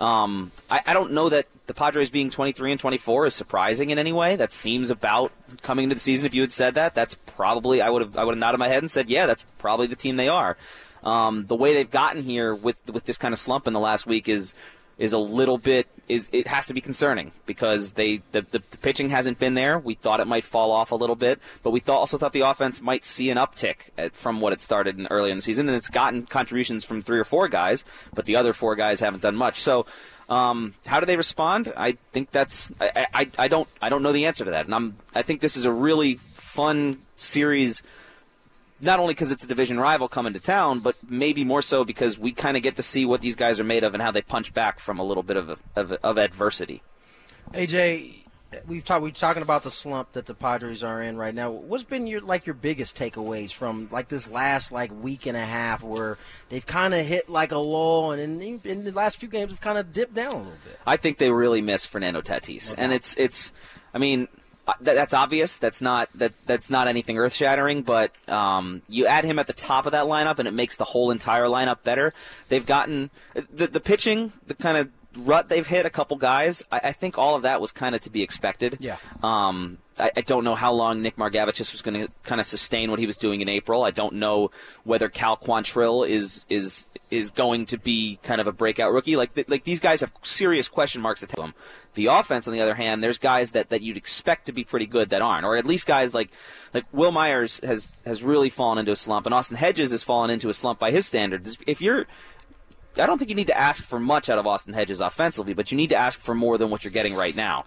I: I don't know that the Padres being 23 and 24 is surprising in any way. That seems about coming into the season. If you had said that, that's probably I would have nodded my head and said, yeah, that's probably the team they are. The way they've gotten here with this kind of slump in the last week is a little bit it has to be concerning because the pitching hasn't been there. We thought it might fall off a little bit, but we also thought the offense might see an uptick from what it started early in the season, and it's gotten contributions from 3 or 4 guys, but the other 4 guys haven't done much. So how do they respond? I think I don't know the answer to that, and I think this is a really fun series. Not only because it's a division rival coming to town, but maybe more so because we kind of get to see what these guys are made of and how they punch back from a little bit of adversity.
C: AJ, we're talking about the slump that the Padres are in right now. What's been your biggest takeaways from this last week and a half where they've kind of hit a lull, and in the last few games have kind of dipped down a little bit?
I: I think they really miss Fernando Tatis, and it's. I mean, That's obvious. That's not anything earth-shattering. But you add him at the top of that lineup, and it makes the whole entire lineup better. They've gotten the pitching, the kind of rut they've hit a couple guys. I think all of that was kind of to be expected.
C: Yeah.
I: I don't know how long Nick Margevicius was going to kind of sustain what he was doing in April. I don't know whether Cal Quantrill is going to be kind of a breakout rookie. Like these guys have serious question marks to them. The offense, on the other hand, there's guys that you'd expect to be pretty good that aren't, or at least guys like Will Myers has really fallen into a slump, and Austin Hedges has fallen into a slump by his standards. I don't think you need to ask for much out of Austin Hedges offensively, but you need to ask for more than what you're getting right now.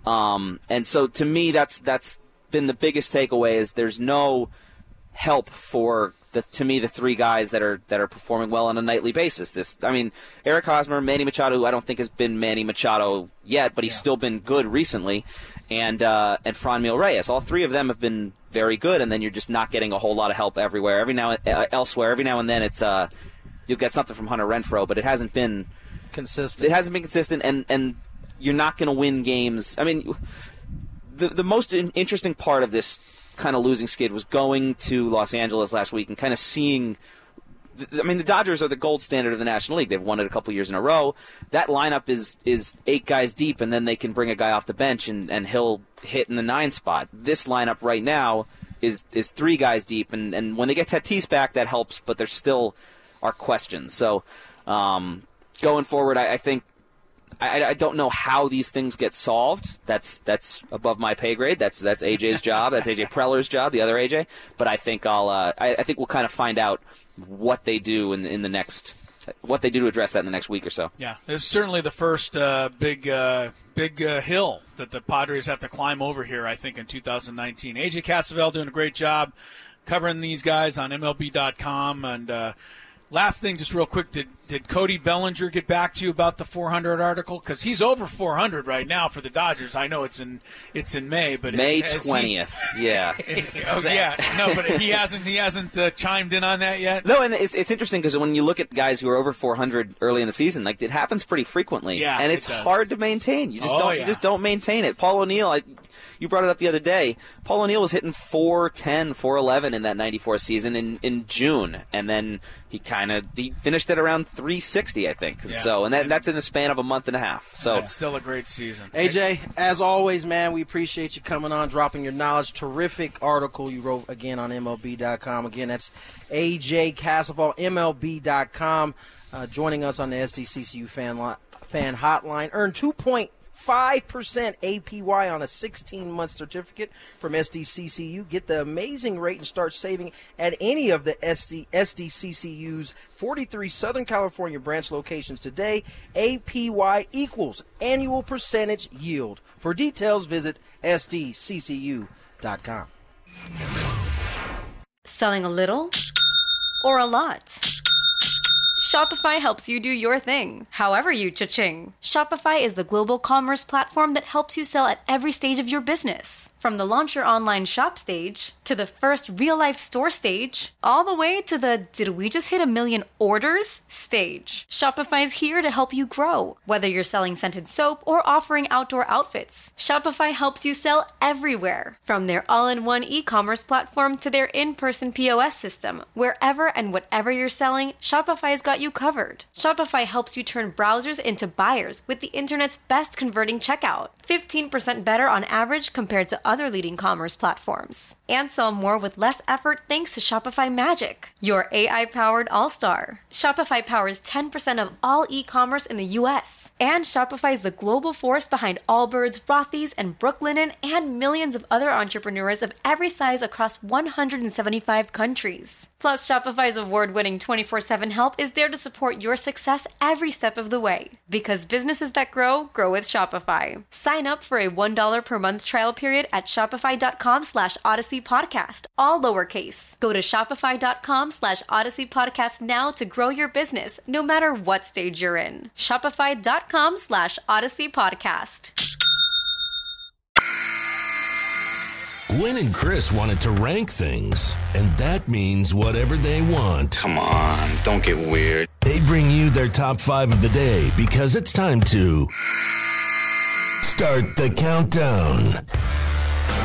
I: And so to me, that's been the biggest takeaway is there's no help for the three guys that are performing well on a nightly basis. Eric Hosmer, Manny Machado, who I don't think has been Manny Machado yet, but he's still been good recently, and Franmil Reyes. All three of them have been very good, and then you're just not getting a whole lot of help everywhere. Elsewhere, every now and then it's you'll get something from Hunter Renfroe, but it hasn't been
C: consistent.
I: It hasn't been consistent, and you're not going to win games. I mean, the most interesting part of this kind of losing skid was going to Los Angeles last week and kind of seeing. The Dodgers are the gold standard of the National League. They've won it a couple years in a row. That lineup is 8 guys deep, and then they can bring a guy off the bench and he'll hit in the 9 spot. This lineup right now is 3 guys deep, and when they get Tatis back, that helps, but there's still are questions. So going forward, I think I don't know how these things get solved. That's above my pay grade. That's AJ's job. That's AJ Preller's job, the other AJ. But I think I think we'll kind of find out what they do in the next what they do to address that in the next week or so.
B: Yeah, this is certainly the first big hill that the Padres have to climb over here, I think, in 2019. AJ Cassavell doing a great job covering these guys on MLB.com. And last thing, just real quick, did Cody Bellinger get back to you about the 400 article? Because he's over 400 right now for the Dodgers. I know it's in May, but
I: May 20th. Yeah.
B: Oh, yeah. No, but he hasn't chimed in on that yet.
I: No, and it's interesting because when you look at guys who are over 400 early in the season, like it happens pretty frequently.
B: Yeah,
I: and it's hard to maintain. You just don't maintain it. Paul O'Neill, you brought it up the other day. Paul O'Neill was hitting 410, 411 in that 94 season in June, and then he finished at around 360, I think. And that's in a span of a month and a half. So
B: it's still a great season.
C: AJ, as always, man, we appreciate you coming on, dropping your knowledge. Terrific article you wrote again on MLB.com. Again, that's AJ Cassavell, MLB.com, joining us on the SDCCU fan hotline. Earn 2.5% APY on a 16-month certificate from SDCCU. Get the amazing rate and start saving at any of the SDCCU's 43 Southern California branch locations today. APY equals annual percentage yield. For details, visit SDCCU.com.
J: Selling a little or a lot? Shopify helps you do your thing, however you cha-ching. Shopify is the global commerce platform that helps you sell at every stage of your business. From the launch your online shop stage, to the first real-life store stage, all the way to the did we just hit 1 million orders stage. Shopify's here to help you grow. Whether you're selling scented soap or offering outdoor outfits, Shopify helps you sell everywhere. From their all-in-one e-commerce platform to their in-person POS system, wherever and whatever you're selling, Shopify's got you covered. Shopify helps you turn browsers into buyers with the internet's best converting checkout. 15% better on average compared to other leading commerce platforms. And sell more with less effort thanks to Shopify Magic, your AI-powered all-star. Shopify powers 10% of all e-commerce in the U.S. And Shopify is the global force behind Allbirds, Rothy's, and Brooklinen, and millions of other entrepreneurs of every size across 175 countries. Plus, Shopify's award-winning 24/7 help is there to support your success every step of the way. Because businesses that grow with Shopify. Sign up for a $1 per month trial period at shopify.com/Odyssey Podcast, all lowercase. Go to shopify.com/Odyssey Podcast now to grow your business, no matter what stage you're in. Shopify.com/Odyssey Podcast.
F: Gwen and Chris wanted to rank things, and that means whatever they want.
K: Come on, don't get weird.
F: They bring you their top 5 of the day because it's time to start the countdown.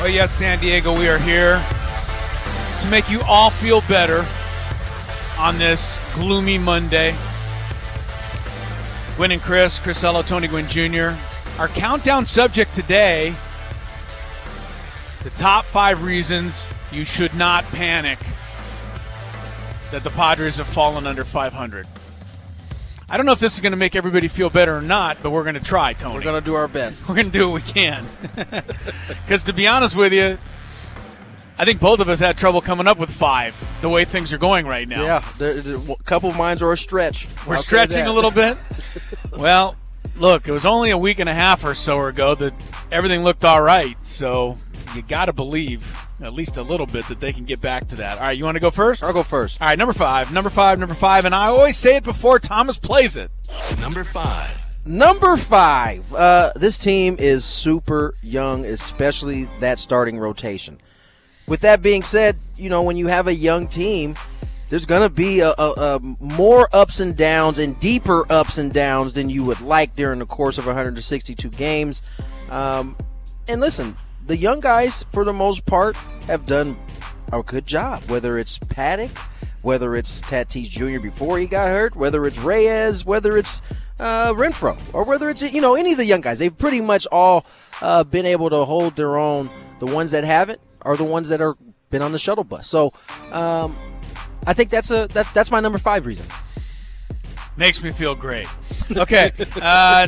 B: Oh, yes, San Diego, we are here to make you all feel better on this gloomy Monday. Gwynn and Chris Ello, Tony Gwynn Jr. Our countdown subject today, the top 5 reasons you should not panic that the Padres have fallen under 500. I don't know if this is going to make everybody feel better or not, but we're going to try, Tony.
C: We're going to do our best.
B: We're going to do what we can. Because to be honest with you, I think both of us had trouble coming up with 5 the way things are going right now.
C: Yeah, a couple of mines are a stretch.
B: We're stretching a little bit. Well, look, it was only a week and a half or so ago that everything looked all right. So you got to believe at least a little bit that they can get back to that. All right, you want to go first?
C: I'll go first.
B: All right, number five, and I always say it before Thomas plays it.
F: Number 5.
C: Number 5. This team is super young, especially that starting rotation. With that being said, when you have a young team, there's going to be a more ups and downs and deeper ups and downs than you would like during the course of 162 games. And listen, the young guys, for the most part, have done a good job, whether it's Paddock, whether it's Tatis Jr. before he got hurt, whether it's Reyes, whether it's Renfroe, or whether it's any of the young guys. They've pretty much all been able to hold their own. The ones that haven't are the ones that are been on the shuttle bus. So I think that's my number 5 reason.
B: Makes me feel great. Okay. My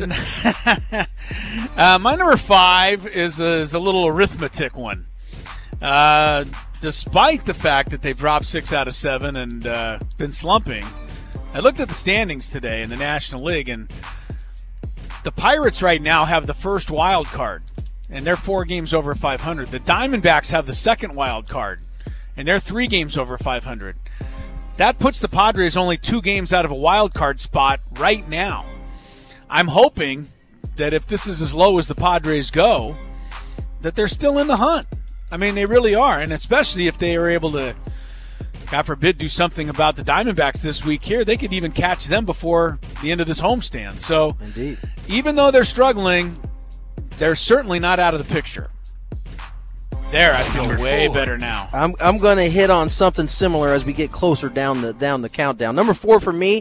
B: number 5 is a little arithmetic one. Despite the fact that they've dropped 6 out of 7 and been slumping, I looked at the standings today in the National League, and the Pirates right now have the first wild card, and they're 4 games over 500. The Diamondbacks have the second wild card, and they're 3 games over 500. That puts the Padres only 2 games out of a wild card spot right now. I'm hoping that if this is as low as the Padres go, that they're still in the hunt. I mean, they really are, and especially if they are able to, God forbid, do something about the Diamondbacks this week here, they could even catch them before the end of this homestand. So,
C: indeed,
B: even though they're struggling, they're certainly not out of the picture. There, I feel way better now.
C: I'm going to hit on something similar as we get closer down the countdown. Number 4 for me,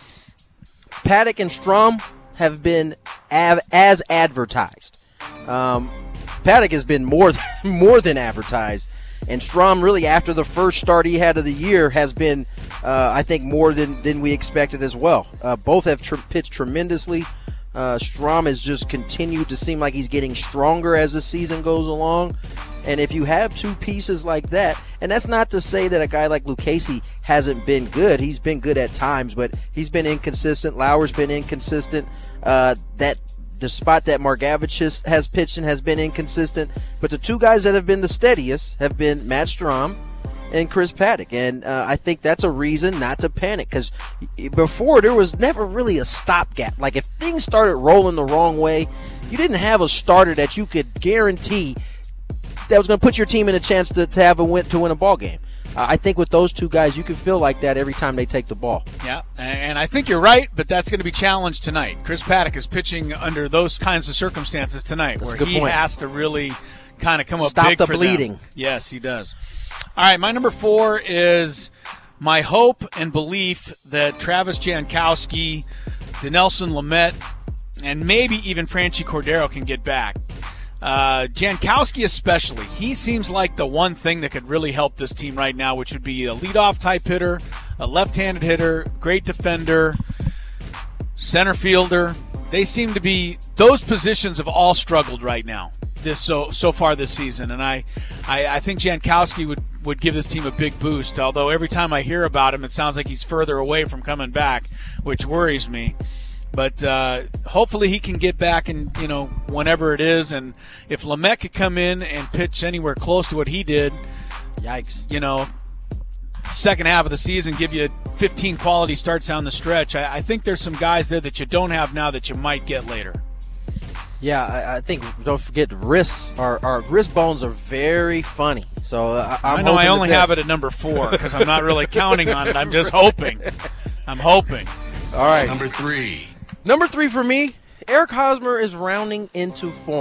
C: Paddock and Strom have been as advertised. Paddock has been more than advertised, and Strom really after the first start he had of the year has been, I think, more than we expected as well. Both have pitched tremendously. Strom has just continued to seem like he's getting stronger as the season goes along. And if you have 2 pieces like that, and that's not to say that a guy like Lucchesi hasn't been good. He's been good at times, but he's been inconsistent. Lauer's been inconsistent. That despite that Margevich has pitched and has been inconsistent. But the 2 guys that have been the steadiest have been Matt Strom and Chris Paddock. And I think that's a reason not to panic, because before there was never really a stopgap. Like if things started rolling the wrong way, you didn't have a starter that you could guarantee that was going to put your team in a chance to win a ball game. I think with those 2 guys, you can feel like that every time they take the ball.
B: Yeah, and I think you're right, but that's going to be challenged tonight. Chris Paddock is pitching under those kinds of circumstances tonight,
C: that's
B: where he has to really kind of come up
C: Stop
B: big
C: the
B: for
C: bleeding.
B: Them. Yes, he does. All right, my number 4 is my hope and belief that Travis Jankowski, Dinelson Lamet, and maybe even Franchy Cordero can get back. Jankowski especially, he seems like the one thing that could really help this team right now, which would be a leadoff type hitter, a left-handed hitter, great defender, center fielder. They seem to be, those positions have all struggled right now so far this season, and I think Jankowski would give this team a big boost, although every time I hear about him it sounds like he's further away from coming back, which worries me. But hopefully he can get back and whenever it is. And if Lamet could come in and pitch anywhere close to what he did,
C: yikes!
B: Second half of the season, give you 15 quality starts down the stretch. I think there's some guys there that you don't have now that you might get later.
C: Yeah, I think don't forget wrists. Our wrist bones are very funny. So
B: I know I only have it at number 4 because I'm not really counting on it. I'm just hoping. I'm hoping.
C: All right.
F: Number 3.
C: Number 3 for me, Eric Hosmer is rounding into form.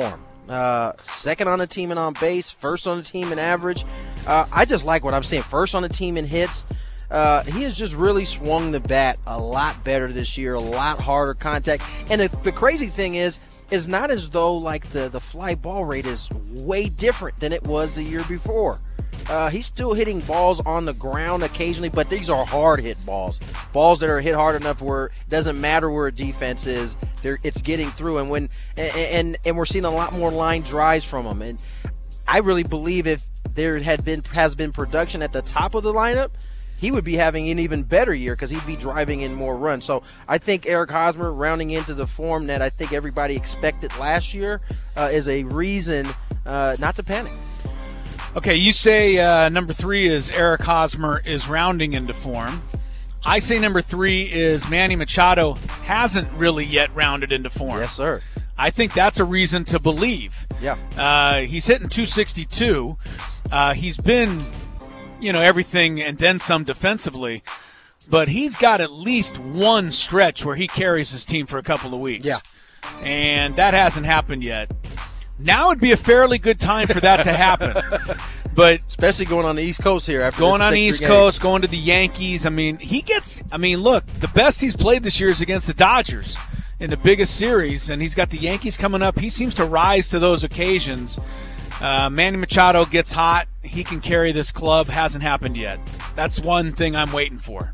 C: second on the team in on base, first on the team in average. I just like what I'm seeing. First on the team in hits. He has just really swung the bat a lot better this year, a lot harder contact. And the crazy thing is not as though like the fly ball rate is way different than it was the year before. He's still hitting balls on the ground occasionally, but these are hard hit balls that are hit hard enough where it doesn't matter where a defense is, it's getting through. And we're seeing a lot more line drives from him. And I really believe if there has been production at the top of the lineup, he would be having an even better year because he'd be driving in more runs. So I think Eric Hosmer rounding into the form that I think everybody expected last year is a reason not to panic.
B: Okay, you say number 3 is Eric Hosmer is rounding into form. I say number 3 is Manny Machado hasn't really yet rounded into form.
C: Yes, sir.
B: I think that's a reason to believe.
C: Yeah.
B: He's hitting 262. He's been, everything and then some defensively, but he's got at least one stretch where he carries his team for a couple of weeks.
C: Yeah.
B: And that hasn't happened yet. Now would be a fairly good time for that to happen. But
C: especially going on the East Coast here after
B: going on the East Coast, going to the Yankees. Look, the best he's played this year is against the Dodgers in the biggest series, and he's got the Yankees coming up. He seems to rise to those occasions. Manny Machado gets hot. He can carry this club. Hasn't happened yet. That's one thing I'm waiting for.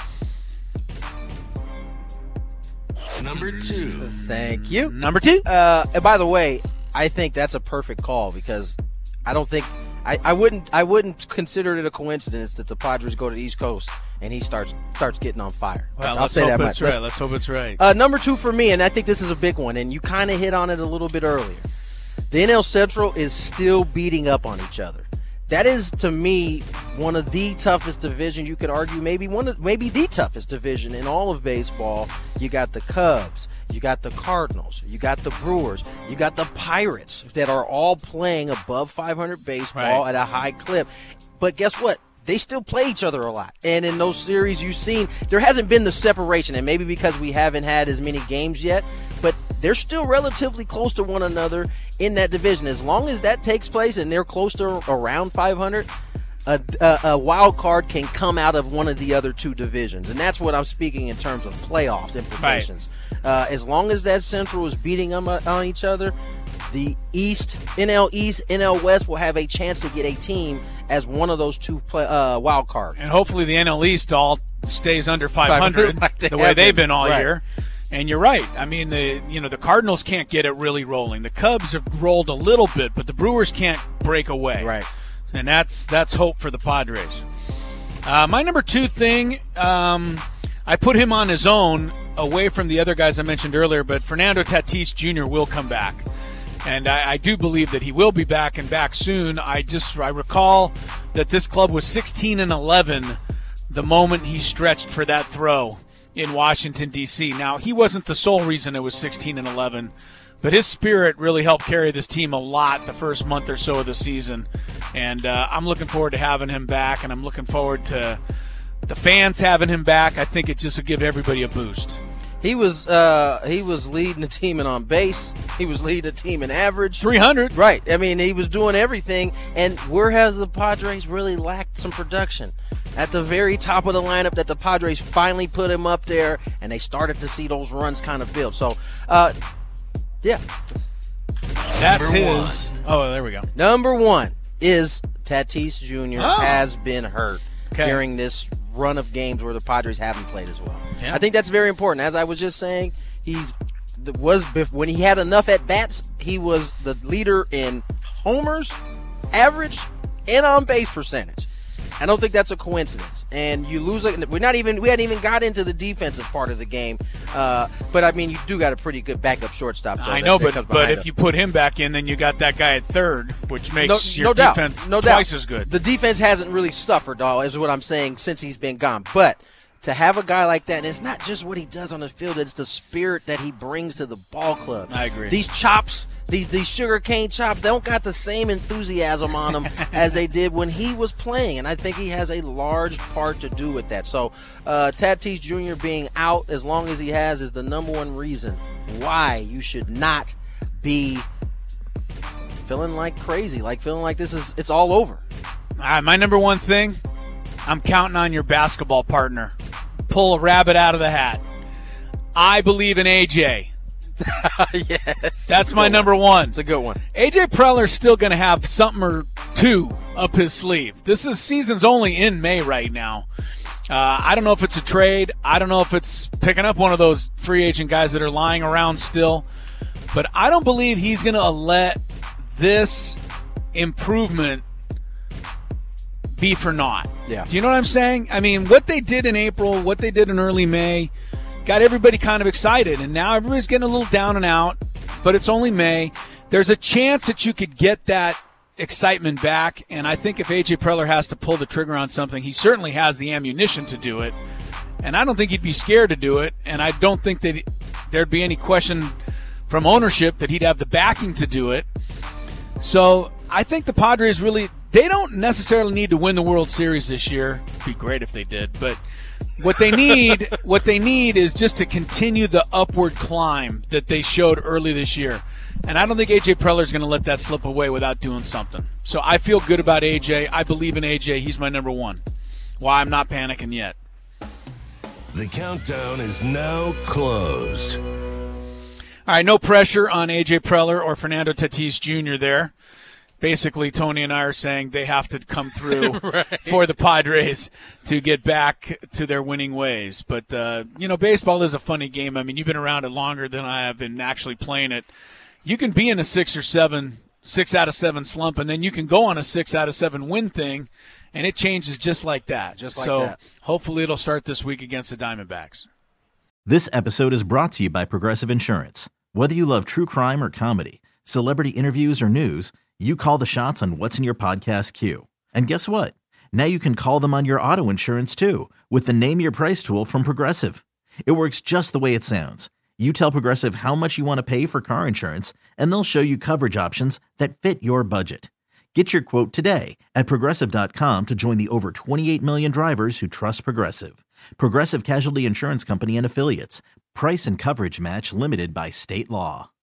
F: Number 2.
C: Thank you.
B: Number 2.
C: And by the way, I think that's a perfect call because I don't think I wouldn't consider it a coincidence that the Padres go to the East Coast and he starts getting on fire.
B: Well,
C: I'll say that much.
B: Right. Let's hope it's right.
C: Number 2 for me, and I think this is a big one, and you kind of hit on it a little bit earlier. The NL Central is still beating up on each other. That is, to me, one of the toughest divisions. You could argue maybe the toughest division in all of baseball. You got the Cubs, you got the Cardinals, you got the Brewers, you got the Pirates that are all playing above 500 baseball at a high clip. But guess what? They still play each other a lot. And in those series you've seen, there hasn't been the separation, and maybe because we haven't had as many games yet, but they're still relatively close to one another in that division. As long as that takes place and they're close to around 500, a wild card can come out of one of the other two divisions. And that's what I'm speaking in terms of playoffs implications. As long as that Central is beating them on each other, the NL East, NL West will have a chance to get a team as one of those two wild cards.
B: And hopefully the NL East all stays under 500 the way they've been all year. And you're right. I mean, the Cardinals can't get it really rolling. The Cubs have rolled a little bit, but the Brewers can't break away.
C: Right.
B: And that's hope for the Padres. My number 2 thing, I put him on his own away from the other guys I mentioned earlier, but Fernando Tatis Jr. will come back. And I do believe that he will be back and back soon. I recall that this club was 16-11 the moment he stretched for that throw in Washington, D.C. Now, he wasn't the sole reason it was 16-11, but his spirit really helped carry this team a lot the first month or so of the season. And I'm looking forward to having him back, and I'm looking forward to the fans having him back. I think it just will give everybody a boost.
C: He was leading the team in on base. He was leading the team in average.
B: 300.
C: Right. I mean, he was doing everything. And where has the Padres really lacked some production? At the very top of the lineup that the Padres finally put him up there, and they started to see those runs kind of build. So, yeah.
B: That's his. Oh, there we go.
C: Number 1 is Tatis Jr. has been hurt during this run of games where the Padres haven't played as well.
B: Yeah.
C: I think that's very important. As I was just saying, when he had enough at bats, he was the leader in homers, average, and on base percentage. I don't think that's a coincidence. And you lose we hadn't even got into the defensive part of the game. But I mean, you do got a pretty good backup shortstop.
B: I know, but if you put him back in, then you got that guy at third, which makes your defense twice as good.
C: The defense hasn't really suffered, is what I'm saying, since he's been gone. But to have a guy like that, and it's not just what he does on the field, it's the spirit that he brings to the ball club.
B: I agree.
C: These chops, these sugar cane chops, they don't got the same enthusiasm on them as they did when he was playing, and I think he has a large part to do with that. So Tatis Jr. being out as long as he has is the number 1 reason why you should not be feeling like crazy, feeling like it's all over.
B: All right, my number one thing, I'm counting on your basketball partner. Pull a rabbit out of the hat. I believe in AJ.
C: Yes.
B: That's my number one.
C: It's a good one.
B: AJ Preller's still going to have something or two up his sleeve. Season's only in May right now. I don't know if it's a trade. I don't know if it's picking up one of those free agent guys that are lying around still. But I don't believe he's going to let this improvement be for naught.
C: Yeah.
B: Do you know what I'm saying? I mean, what they did in April, what they did in early May, got everybody kind of excited. And now everybody's getting a little down and out, but it's only May. There's a chance that you could get that excitement back. And I think if A.J. Preller has to pull the trigger on something, he certainly has the ammunition to do it. And I don't think he'd be scared to do it. And I don't think that there'd be any question from ownership that he'd have the backing to do it. So I think the Padres really, they don't necessarily need to win the World Series this year. It'd be great if they did, but what they need is just to continue the upward climb that they showed early this year. And I don't think A.J. Preller's going to let that slip away without doing something. So I feel good about A.J. I believe in A.J. He's my number one. Why I'm not panicking yet.
F: The countdown is now closed.
B: All right, no pressure on A.J. Preller or Fernando Tatis Jr. there. Basically, Tony and I are saying they have to come through right. for the Padres to get back to their winning ways. But, baseball is a funny game. I mean, you've been around it longer than I have been actually playing it. You can be in a 6 out of 7 slump, and then you can go on a 6 out of 7 win thing, and it changes just like that. So hopefully it'll start this week against the Diamondbacks.
H: This episode is brought to you by Progressive Insurance. Whether you love true crime or comedy, celebrity interviews or news, you call the shots on what's in your podcast queue. And guess what? Now you can call them on your auto insurance too with the Name Your Price tool from Progressive. It works just the way it sounds. You tell Progressive how much you want to pay for car insurance, and they'll show you coverage options that fit your budget. Get your quote today at Progressive.com to join the over 28 million drivers who trust Progressive. Progressive Casualty Insurance Company and Affiliates. Price and coverage match limited by state law.